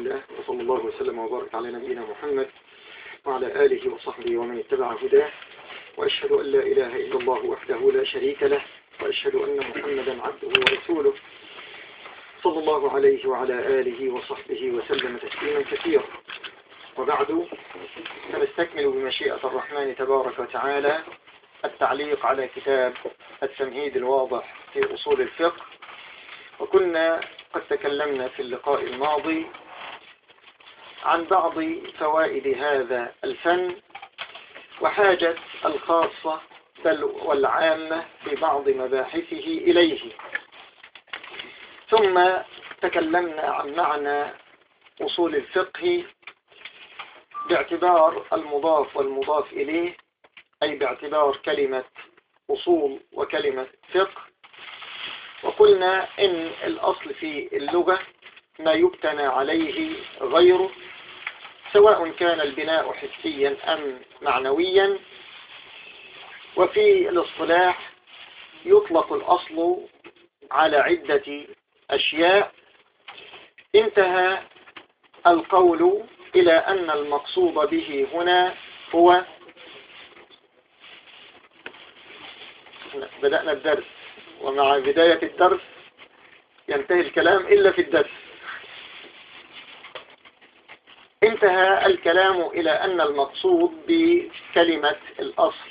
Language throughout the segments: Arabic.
الله، وصلى الله وسلم وبارك على نبينا محمد وعلى آله وصحبه ومن اتبع هداه، وأشهد أن لا إله إلا الله وحده لا شريك له، وأشهد أن محمدا عبده ورسوله صلى الله عليه وعلى آله وصحبه وسلم تسليما كثيرا. وبعد، فنستكمل بمشيئة الرحمن تبارك وتعالى التعليق على كتاب التمهيد الواضح في أصول الفقه. وكنا قد تكلمنا في اللقاء الماضي عن بعض فوائد هذا الفن وحاجة الخاصة بل والعامة في بعض مباحثه إليه، ثم تكلمنا عن معنى أصول الفقه باعتبار المضاف والمضاف إليه، أي باعتبار كلمة أصول وكلمة فقه. وقلنا إن الأصل في اللغة ما يبتنى عليه غيره، سواء كان البناء حسيا أم معنويا. وفي الاصطلاح يطلق الأصل على عدة أشياء. انتهى القول إلى أن المقصود به هنا هو، بدأنا الدرس ومع بداية الدرس ينتهي الكلام إلا في الدرس. انتهى الكلام إلى أن المقصود بكلمة الأصل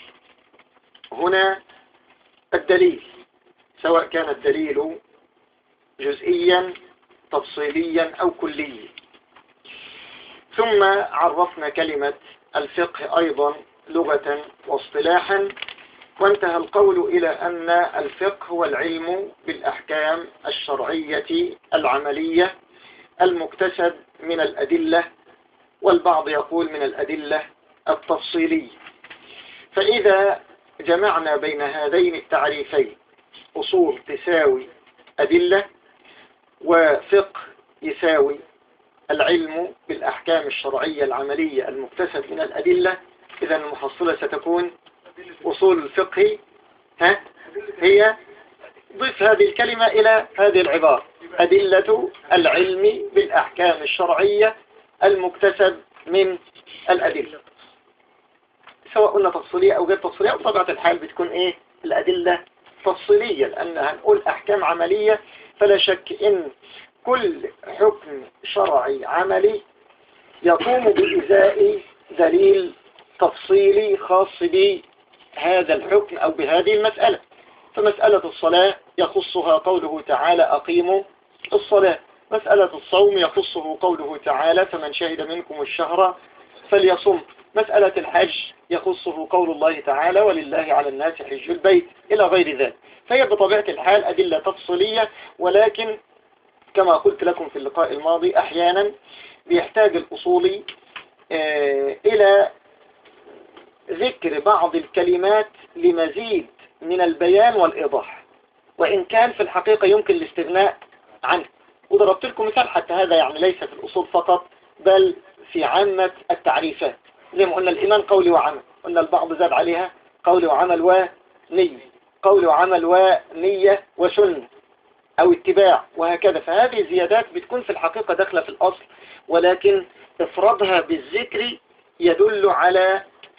هنا الدليل، سواء كان الدليل جزئيا تفصيليا أو كليا. ثم عرفنا كلمة الفقه أيضا لغة واصطلاحا، وانتهى القول إلى أن الفقه هو العلم بالأحكام الشرعية العملية المكتسب من الأدلة، والبعض يقول من الأدلة التفصيلية. فإذا جمعنا بين هذين التعريفين، أصول تساوي أدلة وفقه يساوي العلم بالأحكام الشرعية العملية المكتسب من الأدلة، إذن المحصلة ستكون أصول الفقه هي ضيف هذه الكلمة إلى هذه العبارة: أدلة العلم بالأحكام الشرعية المكتسب من الأدلة، سواء قلنا تفصيلية أو غير تفصيلية. وبطبيعة الحال بتكون الأدلة تفصيلية، لأن هنقول أحكام عملية، فلا شك إن كل حكم شرعي عملي يقوم بإزاء دليل تفصيلي خاص بهذا الحكم أو بهذه المسألة. فمسألة الصلاة يخصها قوله تعالى: أقيموا الصلاة. مسألة الصوم يخصه قوله تعالى: فمن شهد منكم الشهر فليصم. مسألة الحج يخصه قول الله تعالى: ولله على الناس حج البيت، إلى غير ذلك. فهي بطبيعة الحال أدلة تفصيلية، ولكن كما قلت لكم في اللقاء الماضي أحيانا بيحتاج الأصولي إلى ذكر بعض الكلمات لمزيد من البيان والإيضاح، وإن كان في الحقيقة يمكن الاستغناء عنه. وضربت لكم مثال حتى هذا، يعني ليس في الأصول فقط بل في عامة التعريفات. زي ما قلنا الإيمان قولي وعمل، قلنا البعض زاد عليها قولي وعمل ونية، قولي وعمل ونية وسنة أو اتباع، وهكذا. فهذه الزيادات بتكون في الحقيقة داخلة في الأصل، ولكن إفرادها بالذكر يدل على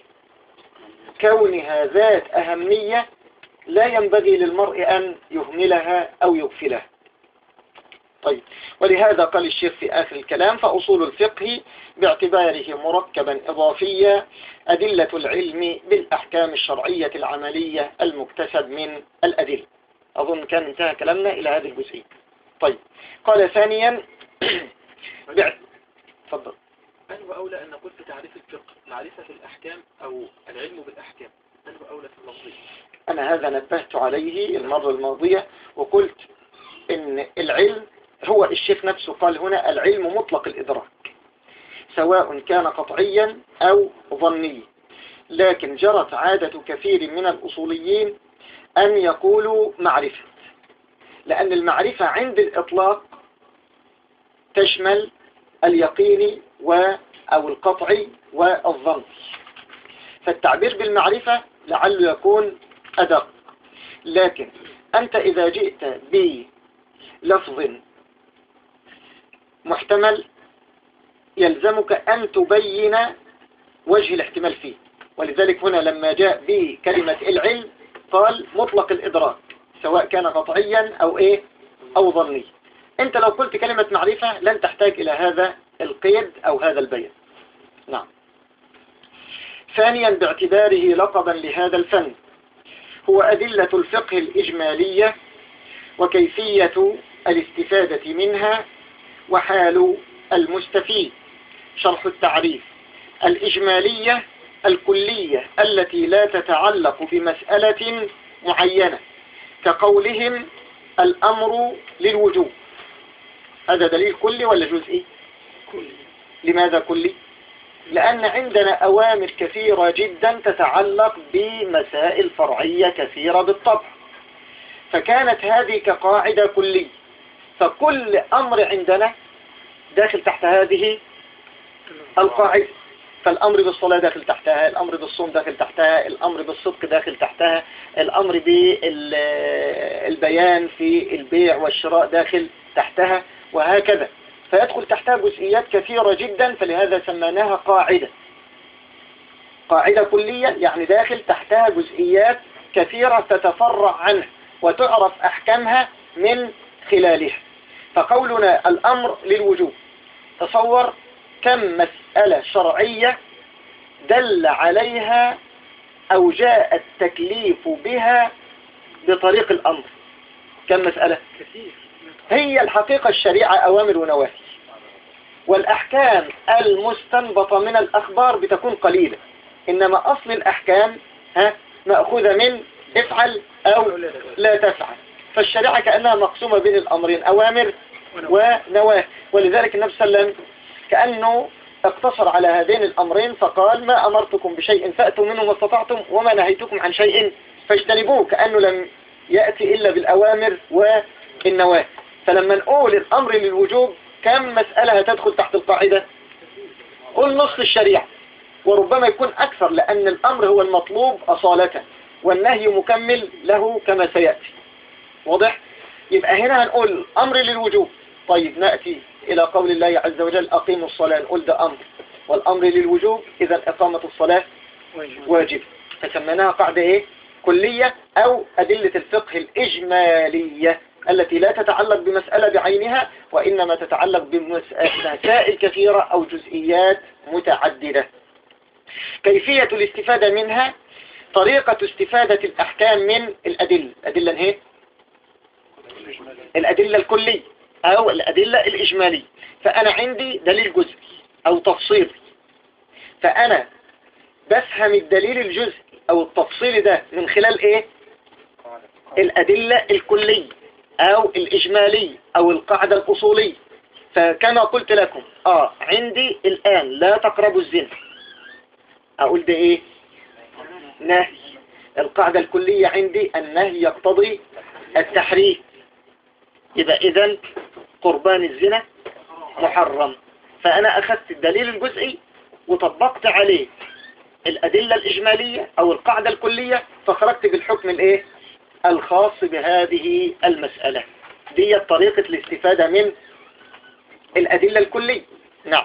كونها ذات أهمية لا ينبغي للمرء أن يهملها أو يغفلها. طيب، ولهذا قال الشيخ في آخر الكلام: فأصول الفقه باعتباره مركبا إضافيا أدلة العلم بالأحكام الشرعية العملية المكتسب من الأدلة. أظن كان انتهى كلامنا إلى هذه الجزئية. طيب، قال ثانيا تفضل. من هو أولى أن نقول في تعريف الفقه معرفة الأحكام أو العلم بالأحكام؟ من هو أولى في اللفظية؟ أنا هذا نبهت عليه المرة الماضية وقلت إن العلم هو الشيخ نفسه قال هنا: العلم مطلق الإدراك، سواء كان قطعيا أو ظنيا. لكن جرت عادة كثير من الأصوليين أن يقولوا معرفة، لأن المعرفة عند الإطلاق تشمل اليقين أو القطعي والظن، فالتعبير بالمعرفة لعله يكون أدق. لكن أنت إذا جئت بلفظ محتمل يلزمك أن تبين وجه الاحتمال فيه. ولذلك هنا لما جاء بكلمة العلم قال مطلق الإدراك سواء كان قطعيا أو إيه أو ظني. أنت لو قلت كلمة معرفة لن تحتاج إلى هذا القيد أو هذا البيان. نعم. ثانيا باعتباره لقبا لهذا الفن هو أدلة الفقه الإجمالية وكيفية الاستفادة منها وحال المستفيد. شرح التعريف: الإجمالية الكلية التي لا تتعلق بمسألة معينة كقولهم الأمر للوجوب. هذا دليل كلي ولا جزئي؟ كلي. لماذا كلي؟ لأن عندنا أوامر كثيرة جدا تتعلق بمسائل فرعية كثيرة بالطبع، فكانت هذه كقاعدة كلية، فكل أمر عندنا داخل تحت هذه القاعدة. فالأمر بالصلاة داخل تحتها، الأمر بالصوم داخل تحتها، الأمر بالصدق داخل تحتها، الأمر بالبيان في البيع والشراء داخل تحتها، وهكذا. فيدخل تحتها جزئيات كثيرة جدا، فلهذا سميناها قاعدة. قاعدة كلية يعني داخل تحتها جزئيات كثيرة تتفرع عنها وتعرف أحكامها من خلالها. فقولنا الأمر للوجوب، تصور كم مسألة شرعية دل عليها أو جاء التكليف بها بطريق الأمر. كم مسألة؟ كثير. هي الحقيقة الشريعة أوامر ونواهي، والأحكام المستنبطة من الأخبار بتكون قليلة، إنما أصل الأحكام مأخوذة من افعل أو لا تفعل. فالشريعة كأنها مقسومة بين الأمرين، أوامر ونواهي. ولذلك النبي صلى الله عليه وسلم كأنه اقتصر على هذين الأمرين فقال ما أمرتكم بشيء فأتوا منه ما استطعتم وما نهيتكم عن شيء فاجتنبوه، كأنه لم يأتي إلا بالأوامر والنواهي. فلما نقول الأمر للوجوب كم مسألة هتدخل تحت القاعدة؟ قل نصف الشريعة، وربما يكون أكثر، لأن الأمر هو المطلوب أصالة والنهي مكمل له كما سيأتي. واضح؟ يبقى هنا هنقول أمر للوجوب. طيب نأتي إلى قول الله عز وجل أقيموا الصلاة، نقول ده أمر، والأمر للوجوب إذا إقامة الصلاة واجب. فسميناها قاعدة إيه؟ كلية أو أدلة الفقه الإجمالية التي لا تتعلق بمسألة بعينها، وإنما تتعلق بمسائل كثيرة أو جزئيات متعددة. كيفية الاستفادة منها: طريقة استفادة الأحكام من الأدلة. الأدلة هي الأدلة الكلية أو الأدلة الإجمالية. فأنا عندي دليل جزئي أو تفصيلي، فأنا بفهم الدليل الجزئي أو التفصيلي ده من خلال إيه؟ الأدلة الكلية أو الإجمالية أو القاعدة الأصولية. فكما قلت لكم عندي الآن لا تقربوا الزنا، أقول ده إيه؟ نهي. القاعدة الكلية عندي النهي يقتضي التحريم، يبقى إذن قربان الزنا محرم. فأنا أخذت الدليل الجزئي وطبقت عليه الأدلة الإجمالية أو القاعدة الكلية، فخرجت بالحكم الإيه؟ الخاص بهذه المسألة. دي طريقة الاستفادة من الأدلة الكلية. نعم.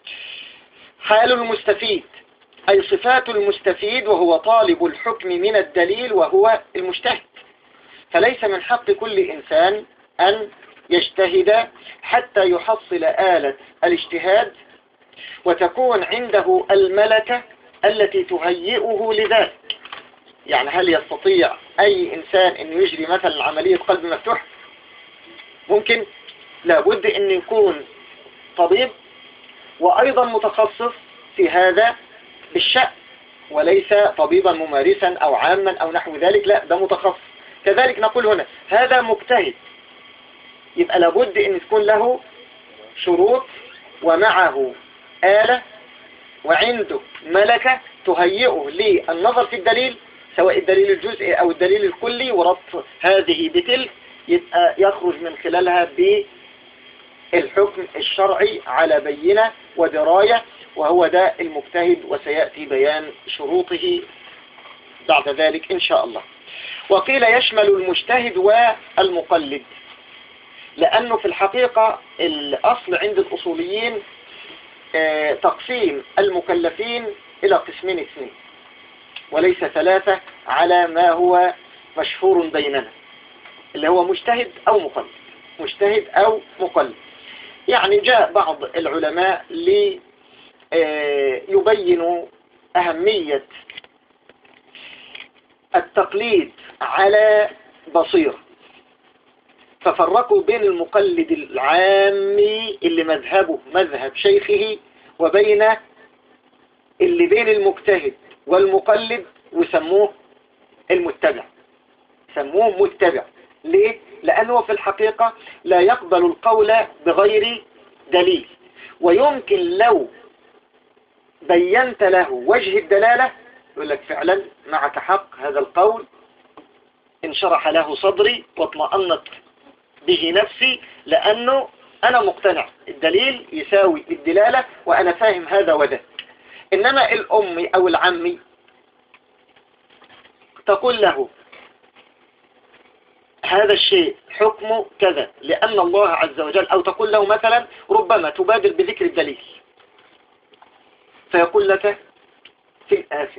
حال المستفيد أي صفات المستفيد، وهو طالب الحكم من الدليل وهو المجتهد. فليس من حق كل إنسان أن يجتهد حتى يحصل آلة الاجتهاد وتكون عنده الملكة التي تهيئه لذلك. يعني هل يستطيع أي إنسان أن يجري مثلا عملية قلب مفتوح؟ ممكن؟ لابد أن يكون طبيب وأيضا متخصص في هذا الشأن، وليس طبيبا ممارسا أو عاما أو نحو ذلك، لا ده متخصص. كذلك نقول هنا هذا مجتهد، يبقى لابد أن تكون له شروط ومعه آلة وعنده ملكة تهيئه للنظر في الدليل، سواء الدليل الجزئي أو الدليل الكلي، وربط هذه بتلك، يبقى يخرج من خلالها بالحكم الشرعي على بينة ودراية، وهو ده المجتهد، وسيأتي بيان شروطه بعد ذلك إن شاء الله. وقيل يشمل المجتهد والمقلد، لأنه في الحقيقة الأصل عند الأصوليين تقسيم المكلفين إلى قسمين اثنين وليس ثلاثة على ما هو مشهور بيننا، اللي هو مجتهد أو مقلد. مجتهد أو مقلد. يعني جاء بعض العلماء ليبينوا أهمية التقليد على بصيرة، ففرقوا بين المقلد العامي اللي مذهبه مذهب شيخه وبين اللي بين المجتهد والمقلد، وسموه المتبع. سموه متبع. ليه؟ لأنه في الحقيقة لا يقبل القول بغير دليل، ويمكن لو بينت له وجه الدلالة يقول لك فعلا معك حق، هذا القول انشرح له صدري واطمأنت به نفسي، لأنه أنا مقتنع الدليل يساوي الدلالة وأنا فاهم هذا وذا. إنما الأمي أو العمي تقول له هذا الشيء حكمه كذا لأن الله عز وجل، أو تقول له مثلا ربما تبادر بذكر الدليل فيقول لك في الآخر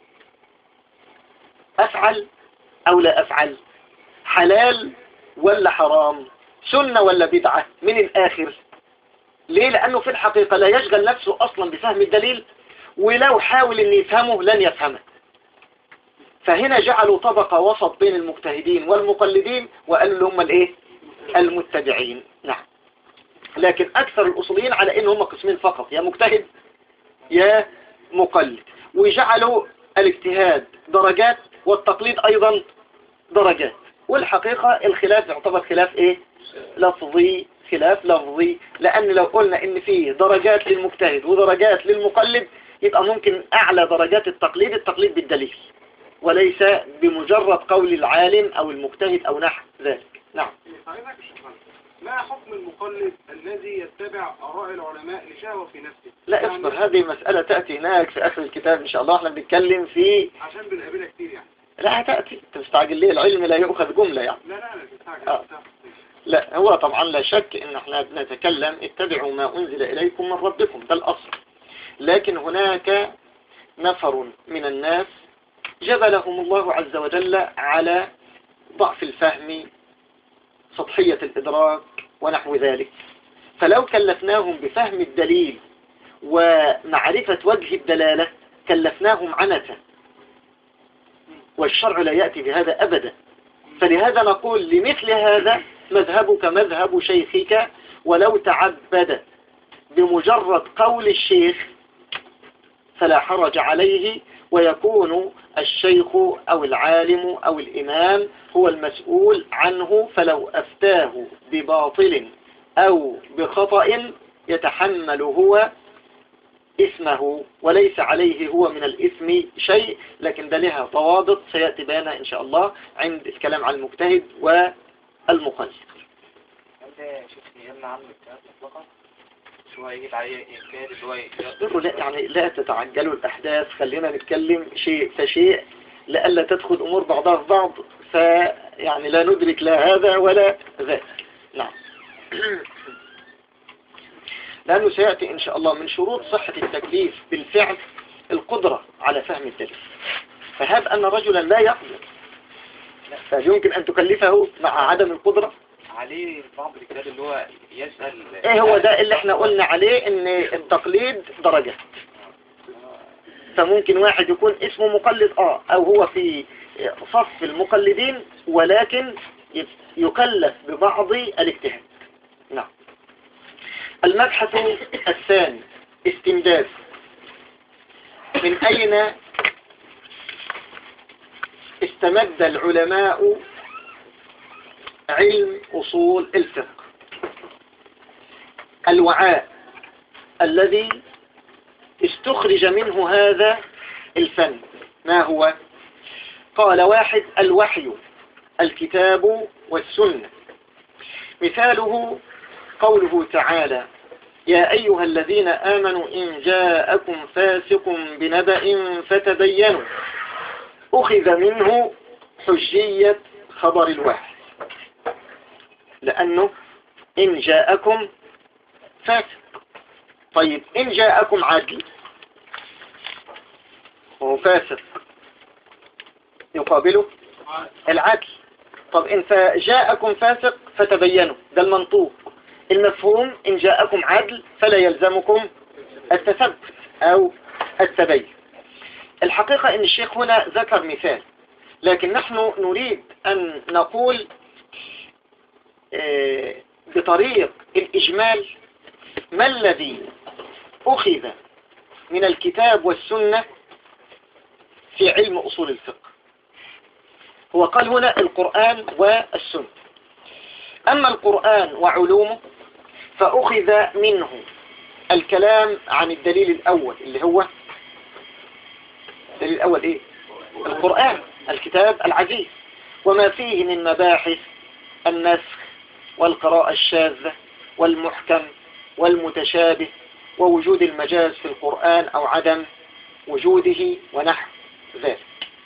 أفعل أو لا أفعل، حلال ولا حرام، سنة ولا بدعة، من الآخر. ليه؟ لأنه في الحقيقة لا يشغل نفسه أصلا بفهم الدليل، ولو حاول أن يفهمه لن يفهمه. فهنا جعلوا طبقة وسط بين المجتهدين والمقلدين وقالوا لهم الايه؟ المتبعين. نعم. لكن أكثر الأصوليين على إن هم قسمين فقط، يا مجتهد يا مقلد، وجعلوا الاجتهاد درجات والتقليد أيضا درجات. والحقيقة الخلاف يعتبر خلاف ايه؟ لفظي. خلاف لفظي، لأن لو قلنا إن فيه درجات للمجتهد ودرجات للمقلد يبقى ممكن أعلى درجات التقليد بالدليل، وليس بمجرد قول العالم أو المجتهد أو نحو ذلك. نعم. ما حكم المقلد الذي يتبع آراء العلماء لشهوة في نفسه؟ لا اصبر، هذه مسألة تأتي هناك في آخر الكتاب إن شاء الله. احنا بنتكلم في عشان بنقابلها كتير يعني. لا هتأتي، انت مستعجل ليه؟ العلم لا يؤخذ جملة يعني. لا مستعجل. لا هو طبعا لا شك ان احنا بنتكلم اتبعوا ما أنزل إليكم من ربكم، ده الأصل. لكن هناك نفر من الناس جبلهم الله عز وجل على ضعف الفهم، سطحية الإدراك ونحو ذلك، فلو كلفناهم بفهم الدليل ومعرفة وجه الدلالة كلفناهم عنة، والشرع لا يأتي بهذا أبدا. فلهذا نقول لمثل هذا مذهبك مذهب شيخك، ولو تعبد بمجرد قول الشيخ فلا حرج عليه، ويكون الشيخ أو العالم أو الإمام هو المسؤول عنه، فلو أفتاه بباطل أو بخطأ يتحمل هو اسمه وليس عليه هو من الاسم شيء. لكن ده لها ضوابط سيأتي بيانها إن شاء الله عند الكلام عن المجتهد والمقلد. يعني لا تتعجلوا الأحداث، خلينا نتكلم شيء فشيء لألا تدخل أمور بعضها في بعض، فيعني لا ندرك لا هذا ولا ذاك. نعم. لأنه سيأتي إن شاء الله من شروط صحة التكليف بالفعل القدرة على فهم الدليل، فهب أن رجلا لا يقدر فيمكن أن تكلفه مع عدم القدرة عليه. بعض الكتاب اللي هو يسأل ايه هو ده اللي احنا قلنا عليه ان التقليد درجات. فممكن واحد يكون اسمه مقلد او هو في صف المقلدين ولكن يكلف ببعض الاجتهاد. نعم. المبحث الثاني استمداد. من اين استمد العلماء علم أصول الفقه؟ الوعاء الذي استخرج منه هذا الفن ما هو؟ قال واحد: الوحي، الكتاب والسنة. مثاله قوله تعالى: يا أيها الذين آمنوا إن جاءكم فاسق بنبأ فتبينوا. أخذ منه حجية خبر الوحي، لأنه إن جاءكم فاسق. طيب إن جاءكم عدل وهو فاسق يقابله العدل. طب إن جاءكم فاسق فتبينوا، ده المنطوق. المفهوم إن جاءكم عدل فلا يلزمكم التثبت أو التبين. الحقيقة إن الشيخ هنا ذكر مثال، لكن نحن نريد أن نقول بطريق الإجمال ما الذي أخذ من الكتاب والسنة في علم أصول الفقه. هو قال هنا القرآن والسنة. أما القرآن وعلومه فأخذ منه الكلام عن الدليل الأول اللي هو الدليل الأول إيه؟ القرآن، الكتاب العزيز، وما فيه من مباحث النسخ والقراءة الشاذة والمحكم والمتشابه ووجود المجاز في القرآن أو عدم وجوده ونحو ذلك.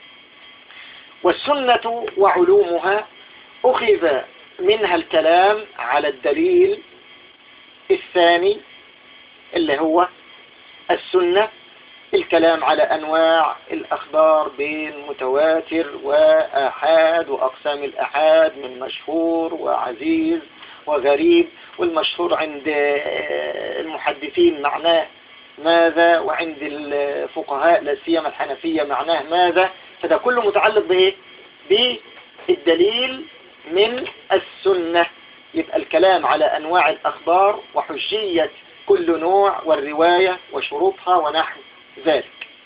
والسنة وعلومها أخذ منها الكلام على الدليل الثاني اللي هو السنة، الكلام على أنواع الأخبار بين متواتر وآحاد وأقسام الآحاد من مشهور وعزيز وغريب، والمشهور عند المحدثين معناه ماذا، وعند الفقهاء لا سيما الحنفية معناه ماذا. فده كله متعلق بإيه؟ بالدليل من السنة. يبقى الكلام على أنواع الأخبار وحجية كل نوع والرواية وشروطها ونحو ذلك.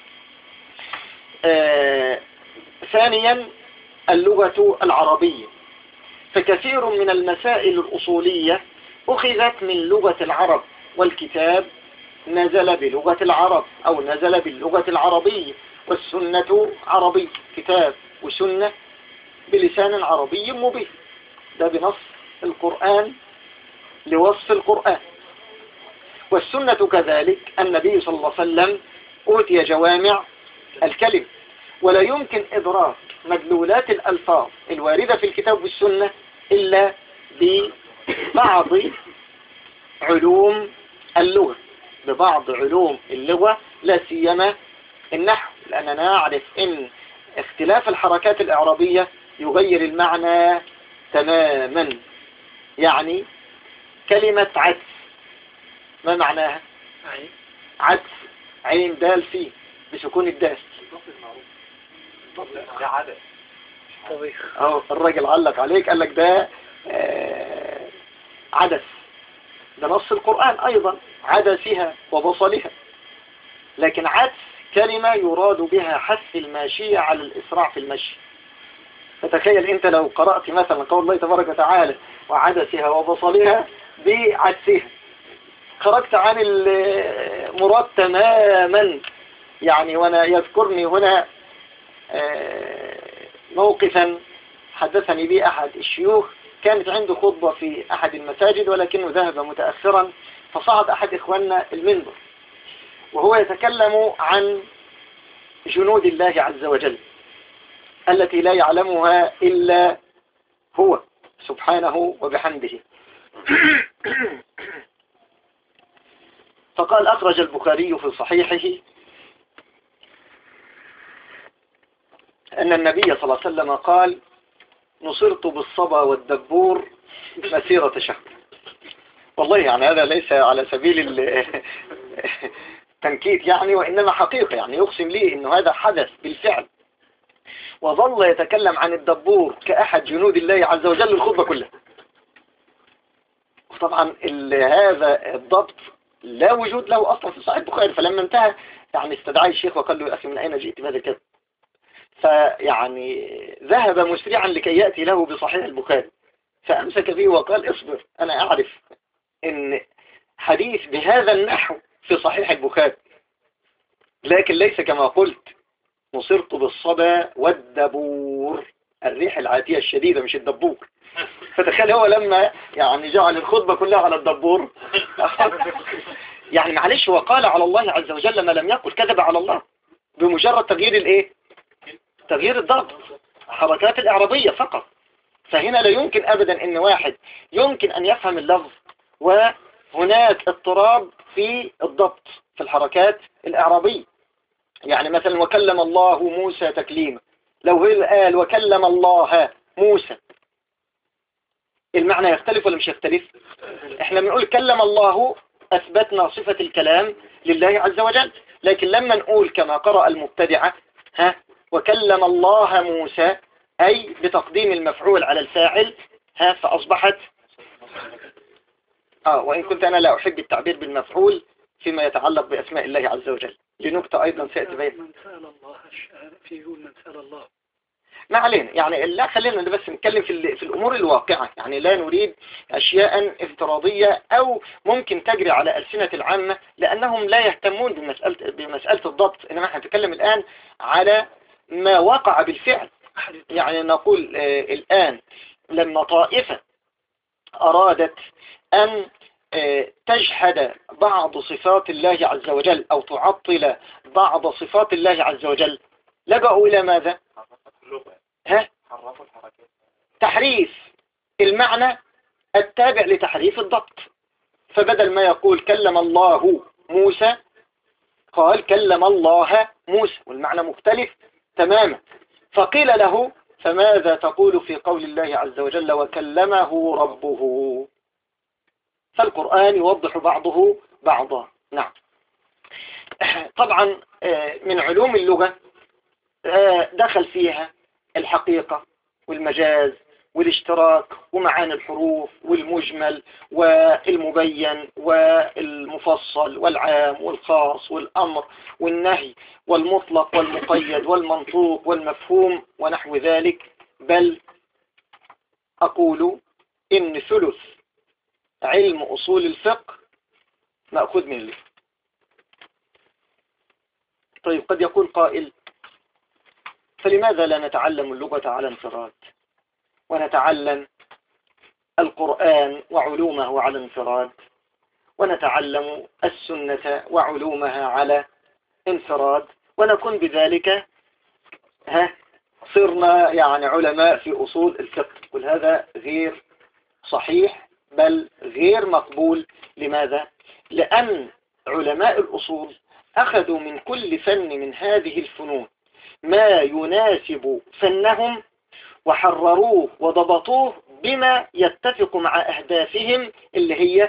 ثانيا اللغة العربية، فكثير من المسائل الأصولية أخذت من لغة العرب، والكتاب نزل بلغة العرب أو نزل باللغة العربية، والسنة عربي، كتاب وسنة بلسان عربي مبين، ده بنص القرآن لوصف القرآن. والسنة كذلك، النبي صلى الله عليه وسلم أوتي جوامع الكلم، ولا يمكن إدراك مدلولات الألفاظ الواردة في الكتاب والسنة إلا ببعض علوم اللغة، ببعض علوم اللغة لا سيما النحو، لأننا نعرف أن اختلاف الحركات الإعرابية يغير المعنى تماما. يعني كلمة عدس ما معناها؟ عدس عين دال فيه بسكون الدال. ده عدد اهو الراجل علق عليك قال لك ده عدس، ده نص القرآن أيضا، عدسها وبصلها. لكن عدس كلمة يراد بها حث الماشية على الإسراع في المشي. فتخيل أنت لو قرأت مثلا قول الله تبارك وتعالى وعدسها وبصلها بعدسها، خرجت عن المراد تماما. يعني وانا يذكرني هنا موقفا حدثني به أحد الشيوخ، كانت عنده خطبة في أحد المساجد ولكنه ذهب متأخرا، فصعد أحد إخواننا المنبر وهو يتكلم عن جنود الله عز وجل التي لا يعلمها إلا هو سبحانه وبحمده. فقال أخرج البخاري في صحيحه أن النبي صلى الله عليه وسلم قال: نصرت بالصبا والدبور مسيرة شهر. والله يعني هذا ليس على سبيل التنكيت يعني، وإنما حقيقة، يعني يقسم لي إنه هذا حدث بالفعل. وظل يتكلم عن الدبور كأحد جنود الله عز وجل الخطبة كلها. طبعا هذا الضبط لا وجود له أصلا في صحيح البخاري. فلما انتهى يعني استدعى الشيخ وقال له: يا أخي من أين جئت بهذا الكذب؟ فيعني ذهب مسرعا لكي يأتي له بصحيح البخاري، فأمسك به وقال: اصبر، أنا أعرف إن حديث بهذا النحو في صحيح البخاري، لكن ليس كما قلت نصرت بالصبا والدبور، الريح العاتية الشديدة مش الدبور. فتخيل هو لما يعني جعل الخطبة كلها على الدبور يعني معلش، هو قال على الله عز وجل ما لم يقل، كذب على الله بمجرد تغيير الايه؟ تغيير الضبط، حركات الإعرابية فقط. فهنا لا يمكن أبدا أن واحد يمكن أن يفهم اللفظ وهناك اضطراب في الضبط في الحركات الإعرابية. يعني مثلا وكلم الله موسى تكليما، لو هو قال وكلم الله موسى المعنى يختلف ولا مش يختلف؟ احنا بنقول كلم الله أثبتنا صفة الكلام لله عز وجل، لكن لما نقول كما قرأ المبتدعة وكلم الله موسى أي بتقديم المفعول على الفاعل فأصبحت وإن كنت أنا لا أحب التعبير بالمفعول فيما يتعلق بأسماء الله عز وجل لنكتة أيضا سيأتي بها. من سأل الله فيه من سأل الله ما علينا، يعني لا خلينا بس نتكلم في الأمور الواقعة، يعني لا نريد أشياء افتراضية أو ممكن تجري على ألسنة العامة لأنهم لا يهتمون بمسألة الضبط، إنما احنا نتكلم الآن على ما وقع بالفعل. يعني نقول الآن لما طائفة أرادت أن تجحد بعض صفات الله عز وجل أو تعطل بعض صفات الله عز وجل لجأوا إلى ماذا؟ تحريف المعنى التابع لتحريف الضبط، فبدل ما يقول كلم الله موسى قال كلم الله موسى والمعنى مختلف تماما. فقيل له فماذا تقول في قول الله عز وجل وكلمه ربه؟ فالقرآن يوضح بعضه بعضا. نعم. طبعا من علوم اللغة دخل فيها الحقيقة والمجاز والاشتراك ومعاني الحروف والمجمل والمبين والمفصل والعام والخاص والأمر والنهي والمطلق والمقيد والمنطوق والمفهوم ونحو ذلك. بل أقول إن ثلث علم أصول الفقه مأخوذ من اللغة. طيب قد يقول قائل فلماذا لا نتعلم اللغة على انفراد ونتعلم القرآن وعلومه على انفراد ونتعلم السنة وعلومها على انفراد ونكون بذلك صرنا يعني علماء في أصول الفقه؟ وهذا غير صحيح بل غير مقبول. لماذا؟ لأن علماء الأصول أخذوا من كل فن من هذه الفنون ما يناسب فنهم وحرروه وضبطوه بما يتفق مع أهدافهم اللي هي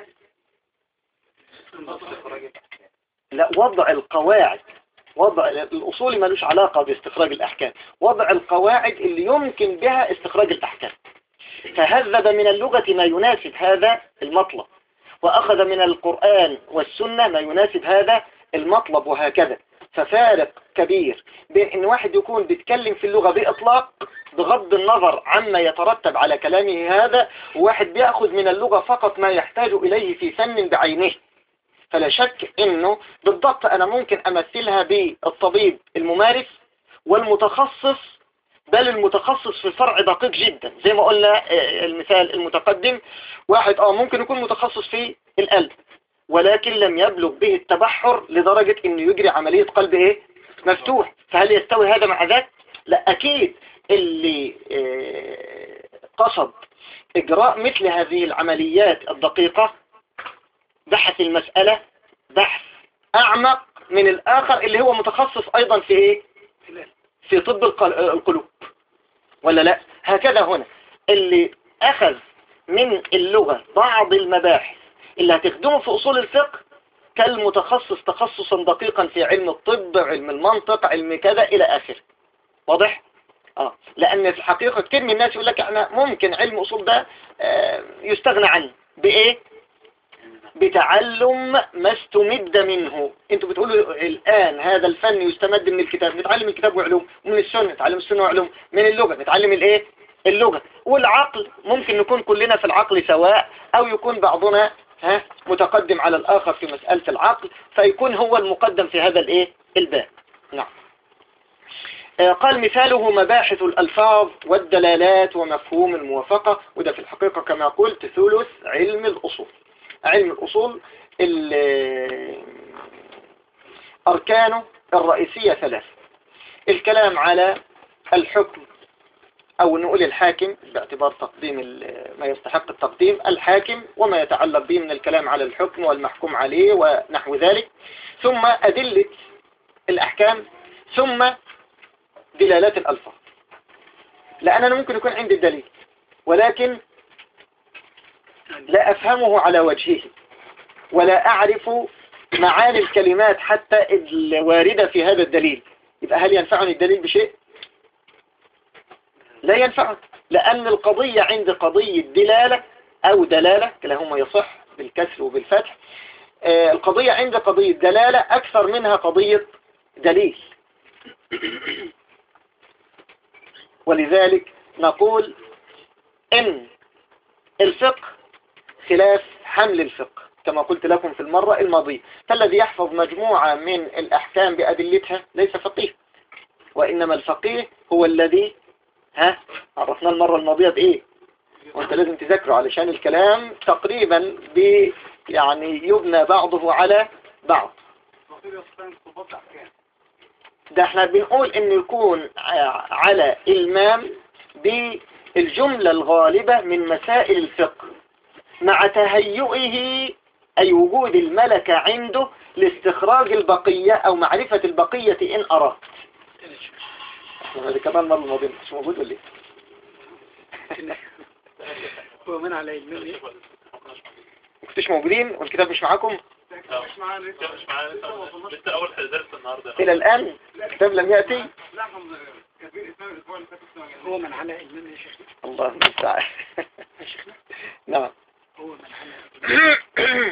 وضع القواعد. وضع الأصول ملوش علاقة باستخراج الأحكام، وضع القواعد اللي يمكن بها استخراج الأحكام. فهذب من اللغة ما يناسب هذا المطلب وأخذ من القرآن والسنة ما يناسب هذا المطلب وهكذا. ففارق كبير بين ان واحد يكون بيتكلم في اللغة بإطلاق بغض النظر عما يترتب على كلامه هذا، وواحد بيأخذ من اللغة فقط ما يحتاج إليه في فن بعينه. فلا شك انه بالضبط انا ممكن امثلها بالطبيب الممارس والمتخصص، بل المتخصص في فرع دقيق جدا زي ما قلنا المثال المتقدم. واحد ممكن يكون متخصص في القلب ولكن لم يبلغ به التبحر لدرجة انه يجري عملية قلب مفتوح، فهل يستوي هذا مع ذاك؟ لا أكيد. اللي قصد إجراء مثل هذه العمليات الدقيقة بحث المسألة بحث أعمق من الآخر اللي هو متخصص أيضا في في طب القلوب، ولا لا؟ هكذا هنا اللي أخذ من اللغة بعض المباحث اللي هتخدمه في أصول الفقه كالمتخصص تخصصا دقيقا في علم الطب، علم المنطق، علم كذا إلى آخر. واضح؟ لأن في الحقيقة كتير من الناس يقول لك احنا ممكن علم أصول ده يستغنى عنه بإيه؟ بتعلم ما استمد منه. انتوا بتقولوا الآن هذا الفن يستمد من الكتاب، نتعلم الكتاب وعلوم، ومن السنة نتعلم السنة وعلوم، من اللغة نتعلم اللغة، والعقل ممكن نكون كلنا في العقل سواء أو يكون بعضنا متقدم على الآخر في مسألة العقل فيكون هو المقدم في هذا الباب. نعم. قال مثاله مباحث الألفاظ والدلالات ومفهوم الموافقة، وده في الحقيقة كما قلت ثلث علم الأصول. علم الأصول أركانه الرئيسية ثلاث: الكلام على الحكم أو نقول الحاكم باعتبار تقديم ما يستحق التقديم، الحاكم وما يتعلق به من الكلام على الحكم والمحكوم عليه ونحو ذلك، ثم أدلة الأحكام، ثم دلالات الألفاظ. لأن أنا ممكن يكون عندي الدليل ولكن لا أفهمه على وجهه ولا أعرف معاني الكلمات حتى الواردة في هذا الدليل، يبقى هل ينفعني الدليل بشيء؟ لا ينفعك، لأن القضية عند قضية دلالة أو دلالة كلاهما يصح بالكسر وبالفتح. القضية عند قضية دلالة أكثر منها قضية دليل. ولذلك نقول إن الفقه خلاف حمل الفقه كما قلت لكم في المرة الماضية، فالذي يحفظ مجموعة من الأحكام بأدلتها ليس فقيه، وإنما الفقيه هو الذي عرفنا المرة الماضية بإيه، وانت لازم تذكره علشان الكلام تقريبا يعني يبنى بعضه على بعض. ده احنا بنقول ان يكون على المام بالجملة الغالبة من مسائل الفقه مع تهيئه أي وجود الملكة عنده لاستخراج البقية أو معرفة البقية إن أردت. هذا كمان مرة الماضية مش موجود ولا ايه؟ هو من على المني كنتش موجودين والكتاب مش معاكم؟ مش معانا لسه اول درس النهارده إلى الآن الكتاب لم يأتي. لا احنا كاتبين اسمها الاسبوع اللي فات. هو من على المني يا شيخنا. الله المستعان. يا شيخنا نعم. هو من على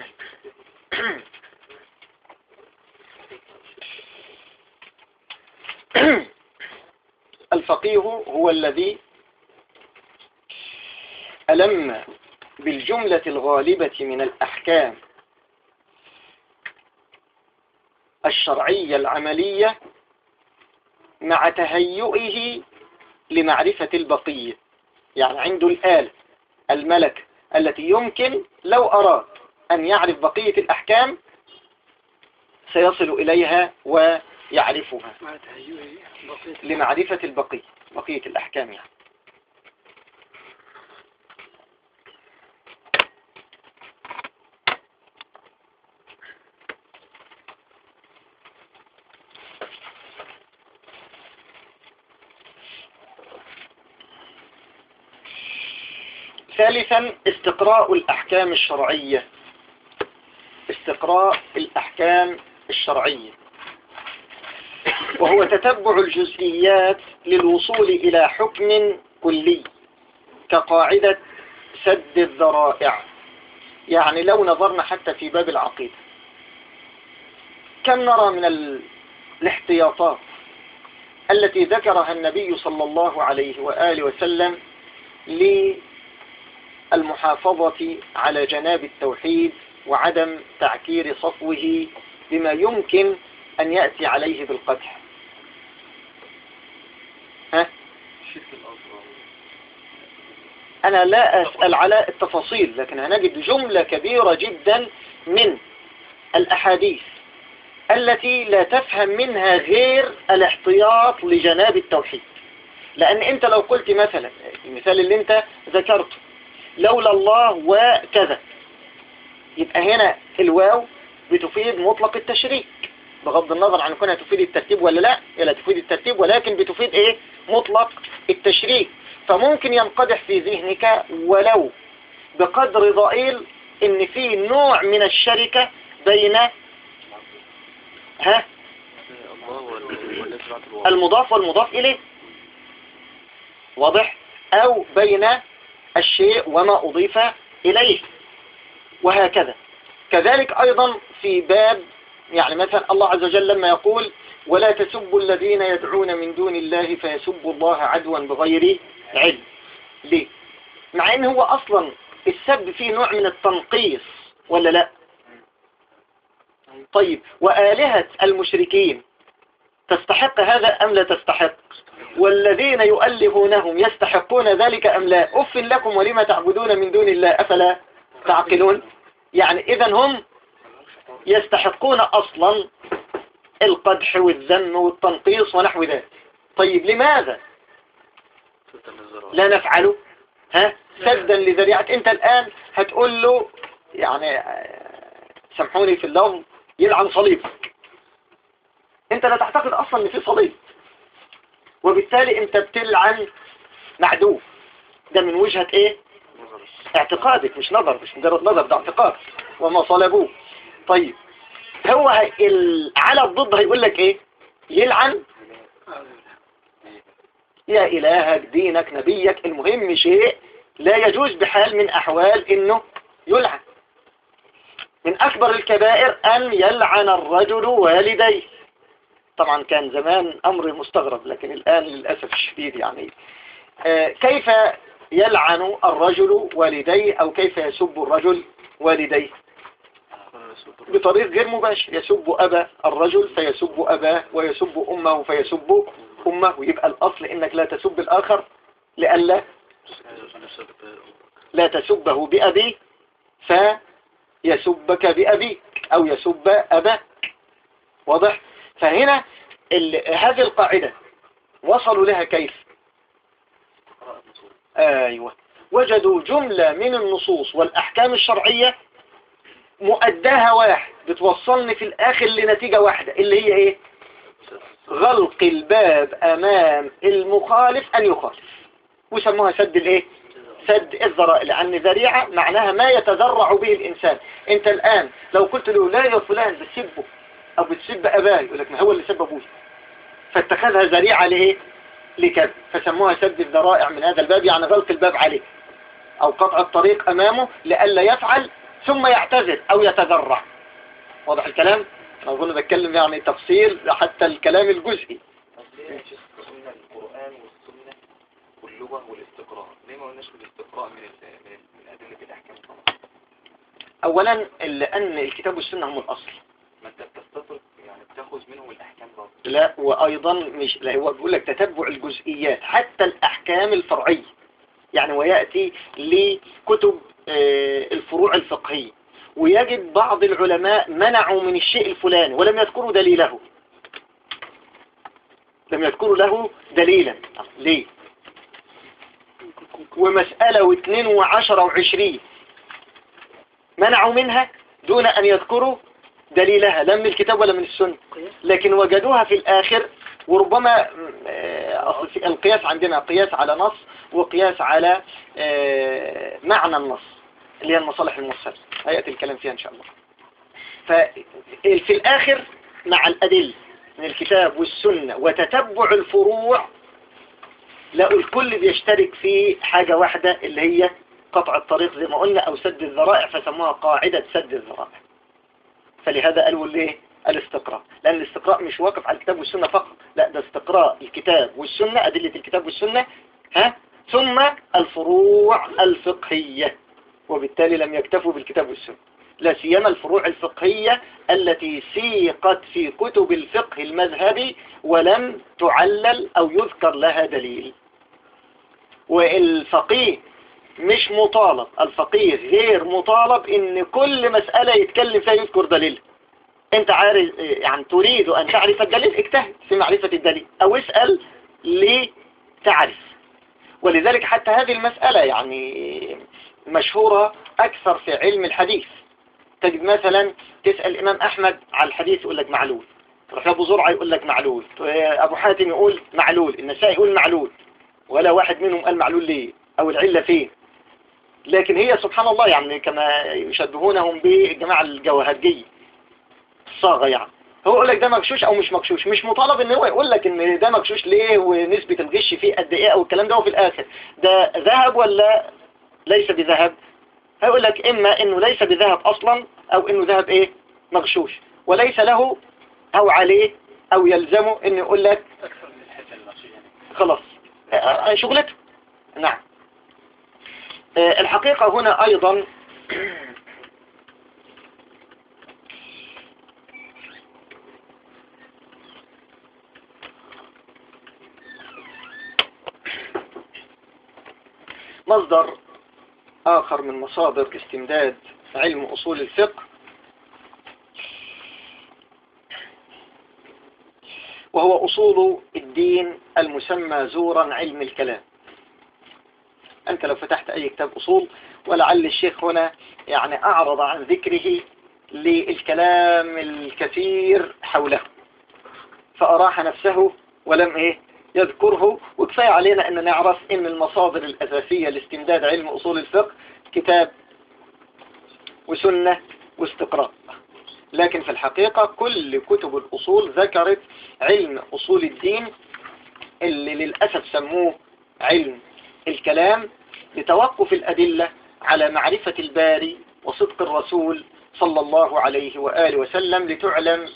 الفقيه هو الذي ألم بالجملة الغالبة من الأحكام الشرعية العملية مع تهيئه لمعرفة البقية. يعني عنده الآلة الملكة التي يمكن لو أراد أن يعرف بقية الأحكام سيصل إليها ويعرفها لمعرفة بقية الأحكام يعني. ثالثا استقراء الأحكام الشرعية. استقراء الأحكام الشرعية وهو تتبع الجزئيات للوصول إلى حكم كلي كقاعدة سد الذرائع. يعني لو نظرنا حتى في باب العقيدة كم نرى من الاحتياطات التي ذكرها النبي صلى الله عليه وآله وسلم للمحافظة على جناب التوحيد وعدم تعكير صفوه بما يمكن أن يأتي عليه بالقدح. أنا لا أسأل على التفاصيل، لكن هنجد جملة كبيرة جدا من الأحاديث التي لا تفهم منها غير الاحتياط لجناب التوحيد. لأن أنت لو قلت مثلا المثال اللي أنت ذكرته لولا الله وكذا، يبقى هنا الواو بتفيد مطلق التشريك بغض النظر عن كونها تفيد الترتيب ولا لا، لا تفيد الترتيب ولكن بتفيد ايه؟ مطلق التشريك. فممكن ينقدح في ذهنك ولو بقدر ضئيل ان في نوع من الشركة بين المضاف والمضاف اليه، واضح؟ او بين الشيء وما اضيف اليه، وهكذا. كذلك ايضا في باب يعني مثلا الله عز وجل لما يقول ولا تسبوا الذين يدعون من دون الله فيسبوا الله عدوا بغير علم. ليه؟ مع ان هو اصلا السب فيه نوع من التنقيص ولا لا؟ طيب وآلهة المشركين تستحق هذا ام لا تستحق؟ والذين يؤلهونهم يستحقون ذلك ام لا؟ اف لكم ولما تعبدون من دون الله افلا تعقلون. يعني اذا هم يستحقون اصلا القدح والذم والتنقيص ونحو ذلك. طيب لماذا لا نفعله سدا لذريعة. انت الآن هتقول له يعني سامحوني في اللفظ يلعن صليبك، انت لا تعتقد اصلا ان في صليب، وبالتالي انت بتلعن معدوم. ده من وجهة ايه؟ اعتقادك، مش نظر، مش مجرد نظر، ده اعتقاد. وما صلبوه. طيب هو على الضد هيقول لك ايه؟ يلعن يا إلهك دينك نبيك، المهم شيء لا يجوز بحال من أحوال إنه يلعن. من أكبر الكبائر أن يلعن الرجل والديه. طبعا كان زمان أمر مستغرب، لكن الآن للأسف الشديد يعني كيف يلعن الرجل والديه، أو كيف يسب الرجل والديه؟ بطريق غير مباشر، يسب أبا الرجل فيسب أباه، ويسب أمه فيسب أمه. يبقى الأصل إنك لا تسب الآخر لألا لا تسبه بأبيه فيسبك بأبيك أو يسب أباك. واضح؟ فهنا هذه القاعدة وصلوا لها كيف؟ أيوة، وجدوا جملة من النصوص والأحكام الشرعية مؤداها واحد بتوصلني في الآخر لنتيجة واحدة، اللي هي إيه؟ غلق الباب أمام المخالف أن يخالف، وسموها سد الإيه؟ سد الذرائع. لأن ذريعة معناها ما يتذرع به الإنسان. أنت الآن لو قلت له لا يا فلان بتسبه أو بتسب أباه، يقول لك ما هو اللي سب أبوه، فاتخذها ذريعة لإيه؟ لكذا، فسموها سد الذرائع من هذا الباب، يعني غلق الباب عليه أو قطع الطريق أمامه لئلا يفعل ثم يعتذر أو يتذرع. واضح الكلام؟ أنا أظن بتكلم يعني تفصيل حتى الكلام الجزئي. القرآن والسنة واللغة والاستقراء، ليه ما قلناش بالاستقراء من أدلة الأحكام طبعا؟ أولا لأن الكتاب والسنة هم الأصل. ما أنت بتستطرق يعني بتاخذ منهم الأحكام برضه. لا، وأيضا مش، لا، هو بيقول لك تتبع الجزئيات حتى الأحكام الفرعية يعني، ويأتي لكتب الفروع الفقهية ويجد بعض العلماء منعوا من الشيء الفلاني ولم يذكروا دليله، لم يذكروا له دليلا. ليه؟ ومسألة واثنين وعشرة وعشرين منعوا منها دون أن يذكروا دليلها، لا من الكتاب ولا من السنة، لكن وجدوها في الآخر. وربما القياس عندنا قياس على نص وقياس على معنى النص اللي هي المصالح المرسلة، هيأتي الكلام فيها إن شاء الله. ففي الآخر مع الأدلة من الكتاب والسنة وتتبع الفروع، لقوا الكل بيشترك في حاجة واحدة اللي هي قطع الطريق زي ما قلنا، أو سد الذرائع، فسموها قاعدة سد الذرائع. فلهذا قالوا ليه الاستقراء، لأن الاستقراء مش واقف على الكتاب والسنة فقط، لا، ده استقراء الكتاب والسنة، أدلة الكتاب والسنة، ثم الفروع الفقهية. وبالتالي لم يكتفوا بالكتاب والسنة، لا سيما الفروع الفقهية التي سيقت في كتب الفقه المذهبي ولم تعلل أو يذكر لها دليل. والفقيه مش مطالب، الفقيه غير مطالب ان كل مسألة يتكلم فيها يذكر دليل. انت عارف يعني تريد ان تعرف الدليل، اجتهد في معرفة الدليل او اسأل لتعرف. ولذلك حتى هذه المسألة يعني مشهورة اكثر في علم الحديث. تجد مثلا تسأل الامام احمد على الحديث يقول لك معلول، تروح لابو زرعة يقول لك معلول، ابو حاتم يقول معلول، النسائي يقول معلول، ولا واحد منهم قال معلول ليه او العلة فين. لكن هي سبحان الله يعني كما يشبهونهم بالجماعة الجوهرجية الصاغة، يعني هو يقول لك ده مغشوش او مش مغشوش، مش مطالب ان هو يقول لك ان ده مغشوش ليه ونسبة الغش فيه قد ايه او الكلام ده، وفي الاخر ده ذهب ولا ليس بذهب. هيقول لك اما انه ليس بذهب اصلا او انه ذهب ايه مغشوش، وليس له او عليه او يلزمه انه يقول لك أكثر من الحتة المغشية خلاص شغلته. نعم. الحقيقة هنا أيضا مصدر آخر من مصادر استمداد علم أصول الفقه، وهو أصول الدين المسمى زورا علم الكلام. أنت لو فتحت أي كتاب أصول، ولعل الشيخ هنا يعني أعرض عن ذكره للكلام الكثير حوله فأراح نفسه ولم يذكره. وكفاية علينا أن نعرف أن المصادر الأساسية لاستمداد علم أصول الفقه كتاب وسنة واستقراء. لكن في الحقيقة كل كتب الأصول ذكرت علم أصول الدين اللي للأسف سموه علم الكلام لتوقف الأدلة على معرفة الباري وصدق الرسول صلى الله عليه وآله وسلم لتعلم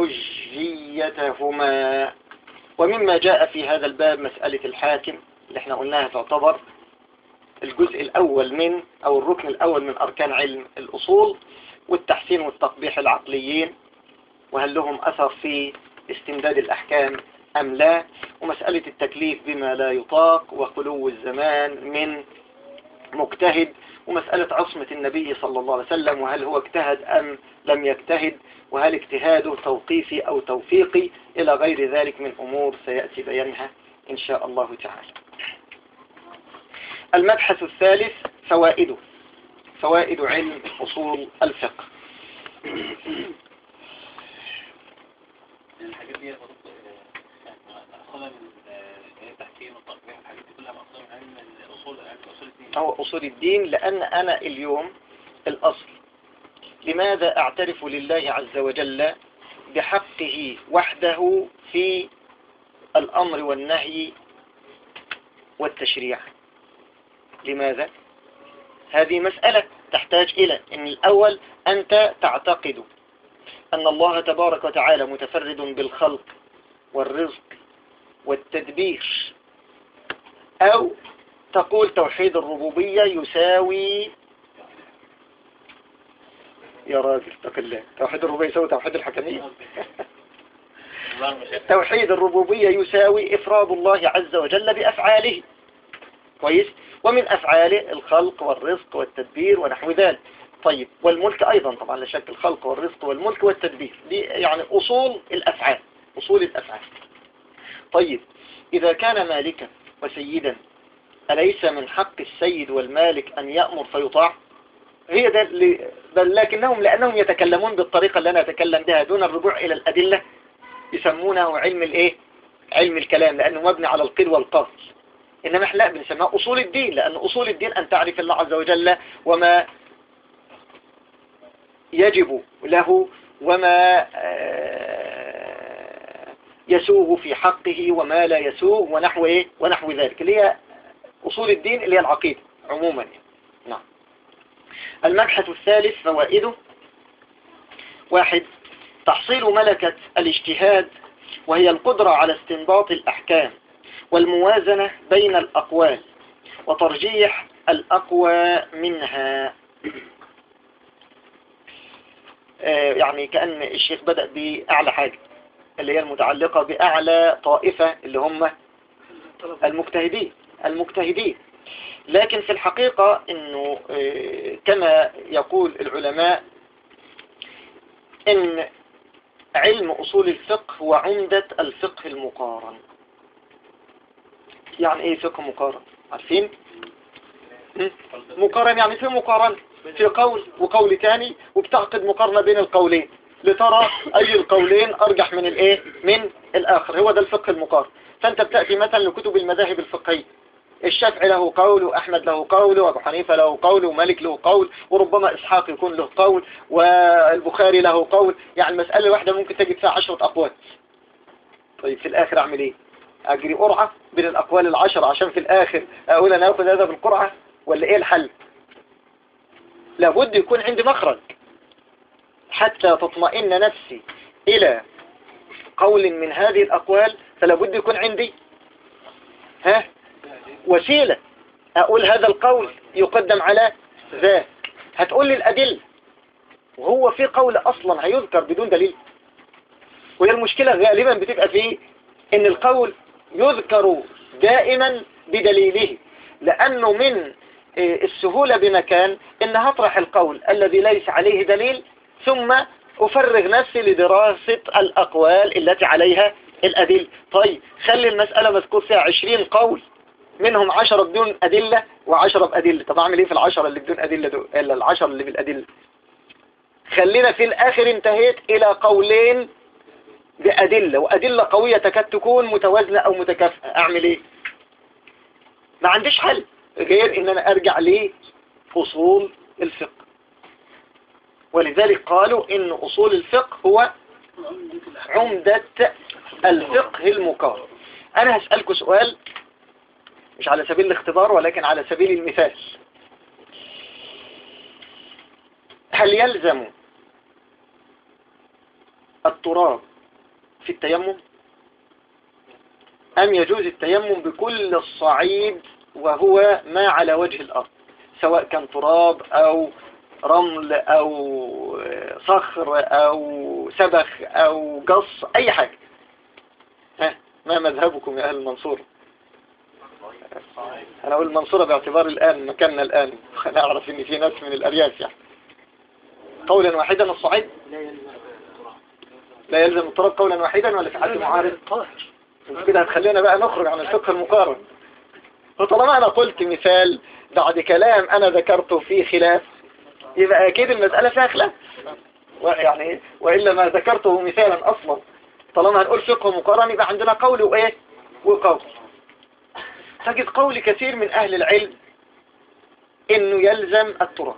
حجيتهما. ومما جاء في هذا الباب مسألة الحاكم اللي احنا قلناها تعتبر الجزء الأول من أو الركن الأول من أركان علم الأصول، والتحسين والتقبيح العقليين وهل لهم أثر في استمداد الأحكام أم لا، ومسألة التكليف بما لا يطاق، وخلو الزمان من مجتهد، ومسألة عصمة النبي صلى الله عليه وسلم وهل هو اجتهد أم لم يجتهد، وهل اجتهاده توقيفي أو توفيقي، إلى غير ذلك من أمور سيأتي بيانها إن شاء الله تعالى. المبحث الثالث فوائد علم أصول الفقه. الحاجات دي مأخوذة من التحكيم والتطبيق، الحاجات دي كلها مأخوذة من علم أصول الدين. أو أصول الدين، لأن أنا اليوم الأصل لماذا أعترف لله عز وجل بحقه وحده في الأمر والنهي والتشريع؟ لماذا؟ هذه مسألة تحتاج إلى أن الأول أنت تعتقد أن الله تبارك وتعالى متفرد بالخلق والرزق والتدبير، أو تقول توحيد الربوبية يساوي، يا راجل اتق الله، توحيد الربوبية يساوي توحيد الحكمية. توحيد الربوبية يساوي إفراد الله عز وجل بأفعاله، كويس، ومن أفعاله الخلق والرزق والتدبير ونحو ذلك. طيب، والملك أيضا طبعا لا شك، الخلق والرزق والملك والتدبير دي يعني أصول الأفعال، أصول الأفعال. طيب، إذا كان مالكا وسيدا أليس من حق السيد والمالك أن يأمر فيطاع؟ هي ده بل لكنهم لأنهم يتكلمون بالطريقة اللي أنا أتكلم بها دون الرجوع إلى الأدلة يسمونه علم علم الكلام، لأنه مبني على القيل والقال. إنما احنا لا، بنسميه أصول الدين، لأن أصول الدين أن تعرف الله عز وجل وما يجب له وما يسوغ في حقه وما لا يسوغ ونحو ذلك، اللي هي أصول الدين اللي هي العقيدة عموما. نعم. المبحث الثالث فوائده: 1. تحصيل ملكة الاجتهاد، وهي القدرة على استنباط الأحكام والموازنة بين الأقوال وترجيح الأقوى منها. يعني كأن الشيخ بدأ بأعلى حاجة اللي هي المتعلقة بأعلى طائفة اللي هم المجتهدين. لكن في الحقيقة إنه كما يقول العلماء إن علم أصول الفقه هو عمدة الفقه المقارن. يعني إيه فقه مقارن؟ عارفين؟ مقارن يعني في مقارنة في قول وقول تاني، وبتعقد مقارنة بين القولين لترى أي القولين أرجح من الآخر. هو ده الفقه المقارن. فأنت بتأتي مثلا لكتب المذاهب الفقهية، الشافعي له قول، وأحمد له قول، وأبو حنيفة له قول، ومالك له قول، وربما إسحاق يكون له قول، والبخاري له قول. يعني المسألة الواحدة ممكن تجد فيها 10 أقوال. طيب في الآخر أعمل إيه؟ أجري قرعة بين الأقوال 10 عشان في الآخر أقول أنا أخذ هذا بالقرعة، ولا إيه الحل؟ لابد يكون عندي مخرج حتى تطمئن نفسي إلى قول من هذه الأقوال، فلابد يكون عندي وسيلة أقول هذا القول يقدم على ذاك. هتقول لي الأدلة، وهو في قول أصلا هيذكر بدون دليل. وهي المشكلة غالبا بتبقى فيه إن القول يذكر دائما بدليله، لأنه من السهولة بمكان إن هطرح القول الذي ليس عليه دليل ثم أفرغ نفسي لدراسة الأقوال التي عليها الأدلة. طيب خلي المسألة مذكور فيها 20 قول منهم 10 بدون أدلة و10 بأدلة. طب أعمل إيه في 10 اللي بدون أدلة دول إلا 10 اللي بالأدلة؟ خلينا في الآخر انتهيت إلى قولين بأدلة، وأدلة قوية تكاد تكون متوازنة أو متكافئة. أعمل إيه؟ ما عنديش حل غير إن أنا أرجع لأصول الفقه. ولذلك قالوا إن أصول الفقه هو عمدة الفقه المقارن. أنا هسألكوا سؤال مش على سبيل الاختبار ولكن على سبيل المثال. هل يلزم التراب في التيمم أم يجوز التيمم بكل الصعيد وهو ما على وجه الأرض، سواء كان تراب أو رمل أو صخر أو سبخ أو قص أي حاجة؟ ما مذهبكم يا أهل المنصورة؟ أنا أقول المنصورة باعتبار الآن مكاننا الآن، أنا أعرف إن في ناس من الأرياف يعني. قولا واحدا الصعيد لا يلزم التراب قولا واحدا ولا في حد معارض؟ كده هتخلينا بقى نخرج عن الفقه المقارن. فطالما أنا قلت مثال بعد كلام أنا ذكرته فيه خلاف، يبقى أكيد المسألة فيها خلاف يعني، وإلا ما ذكرته مثالا أصلا. طالما هنقول فقه مقارن يبقى عندنا قول وإيه وقول. تجد قول كثير من أهل العلم إنه يلزم التراب.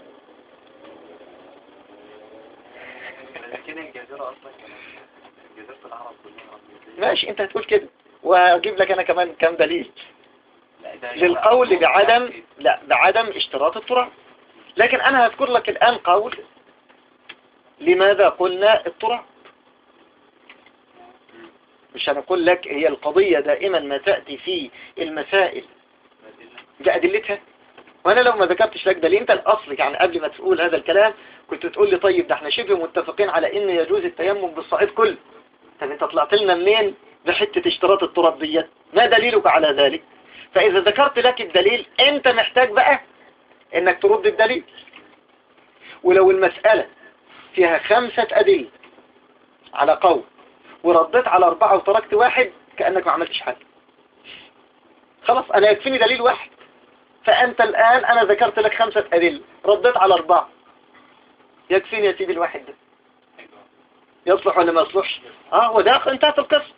ماشي انت هتقول كده، واجيب لك انا كمان كم دليل للقول بعدم اشتراط التراب. لكن انا هذكر لك الان قول لماذا قلنا التراب. مش هنقول لك هي القضية دائما ما تأتي في المسائل بأدلتها، وانا لو ما ذكرتش لك دليل انت الاصل يعني قبل ما تقول هذا الكلام كنت تقول لي طيب ده احنا شبه متفقين على ان يجوز التيمم بالصعيد كله. طب انت طلعت لنا منين بحتة اشتراط التراب ديت؟ ما دليلك على ذلك؟ فاذا ذكرت لك الدليل انت محتاج بقى انك ترد الدليل. ولو المسألة فيها 5 أدلة على قول ورديت على 4 وتركت واحد كأنك ما عملتش حاجة. خلاص انا يكفيني دليل واحد. فأنت الآن أنا ذكرت لك 5 أدلة رديت على 4، يكفيني يا سيدي الواحد ده. يصلح ولا ما يصلحش؟ وده انتهت القصة.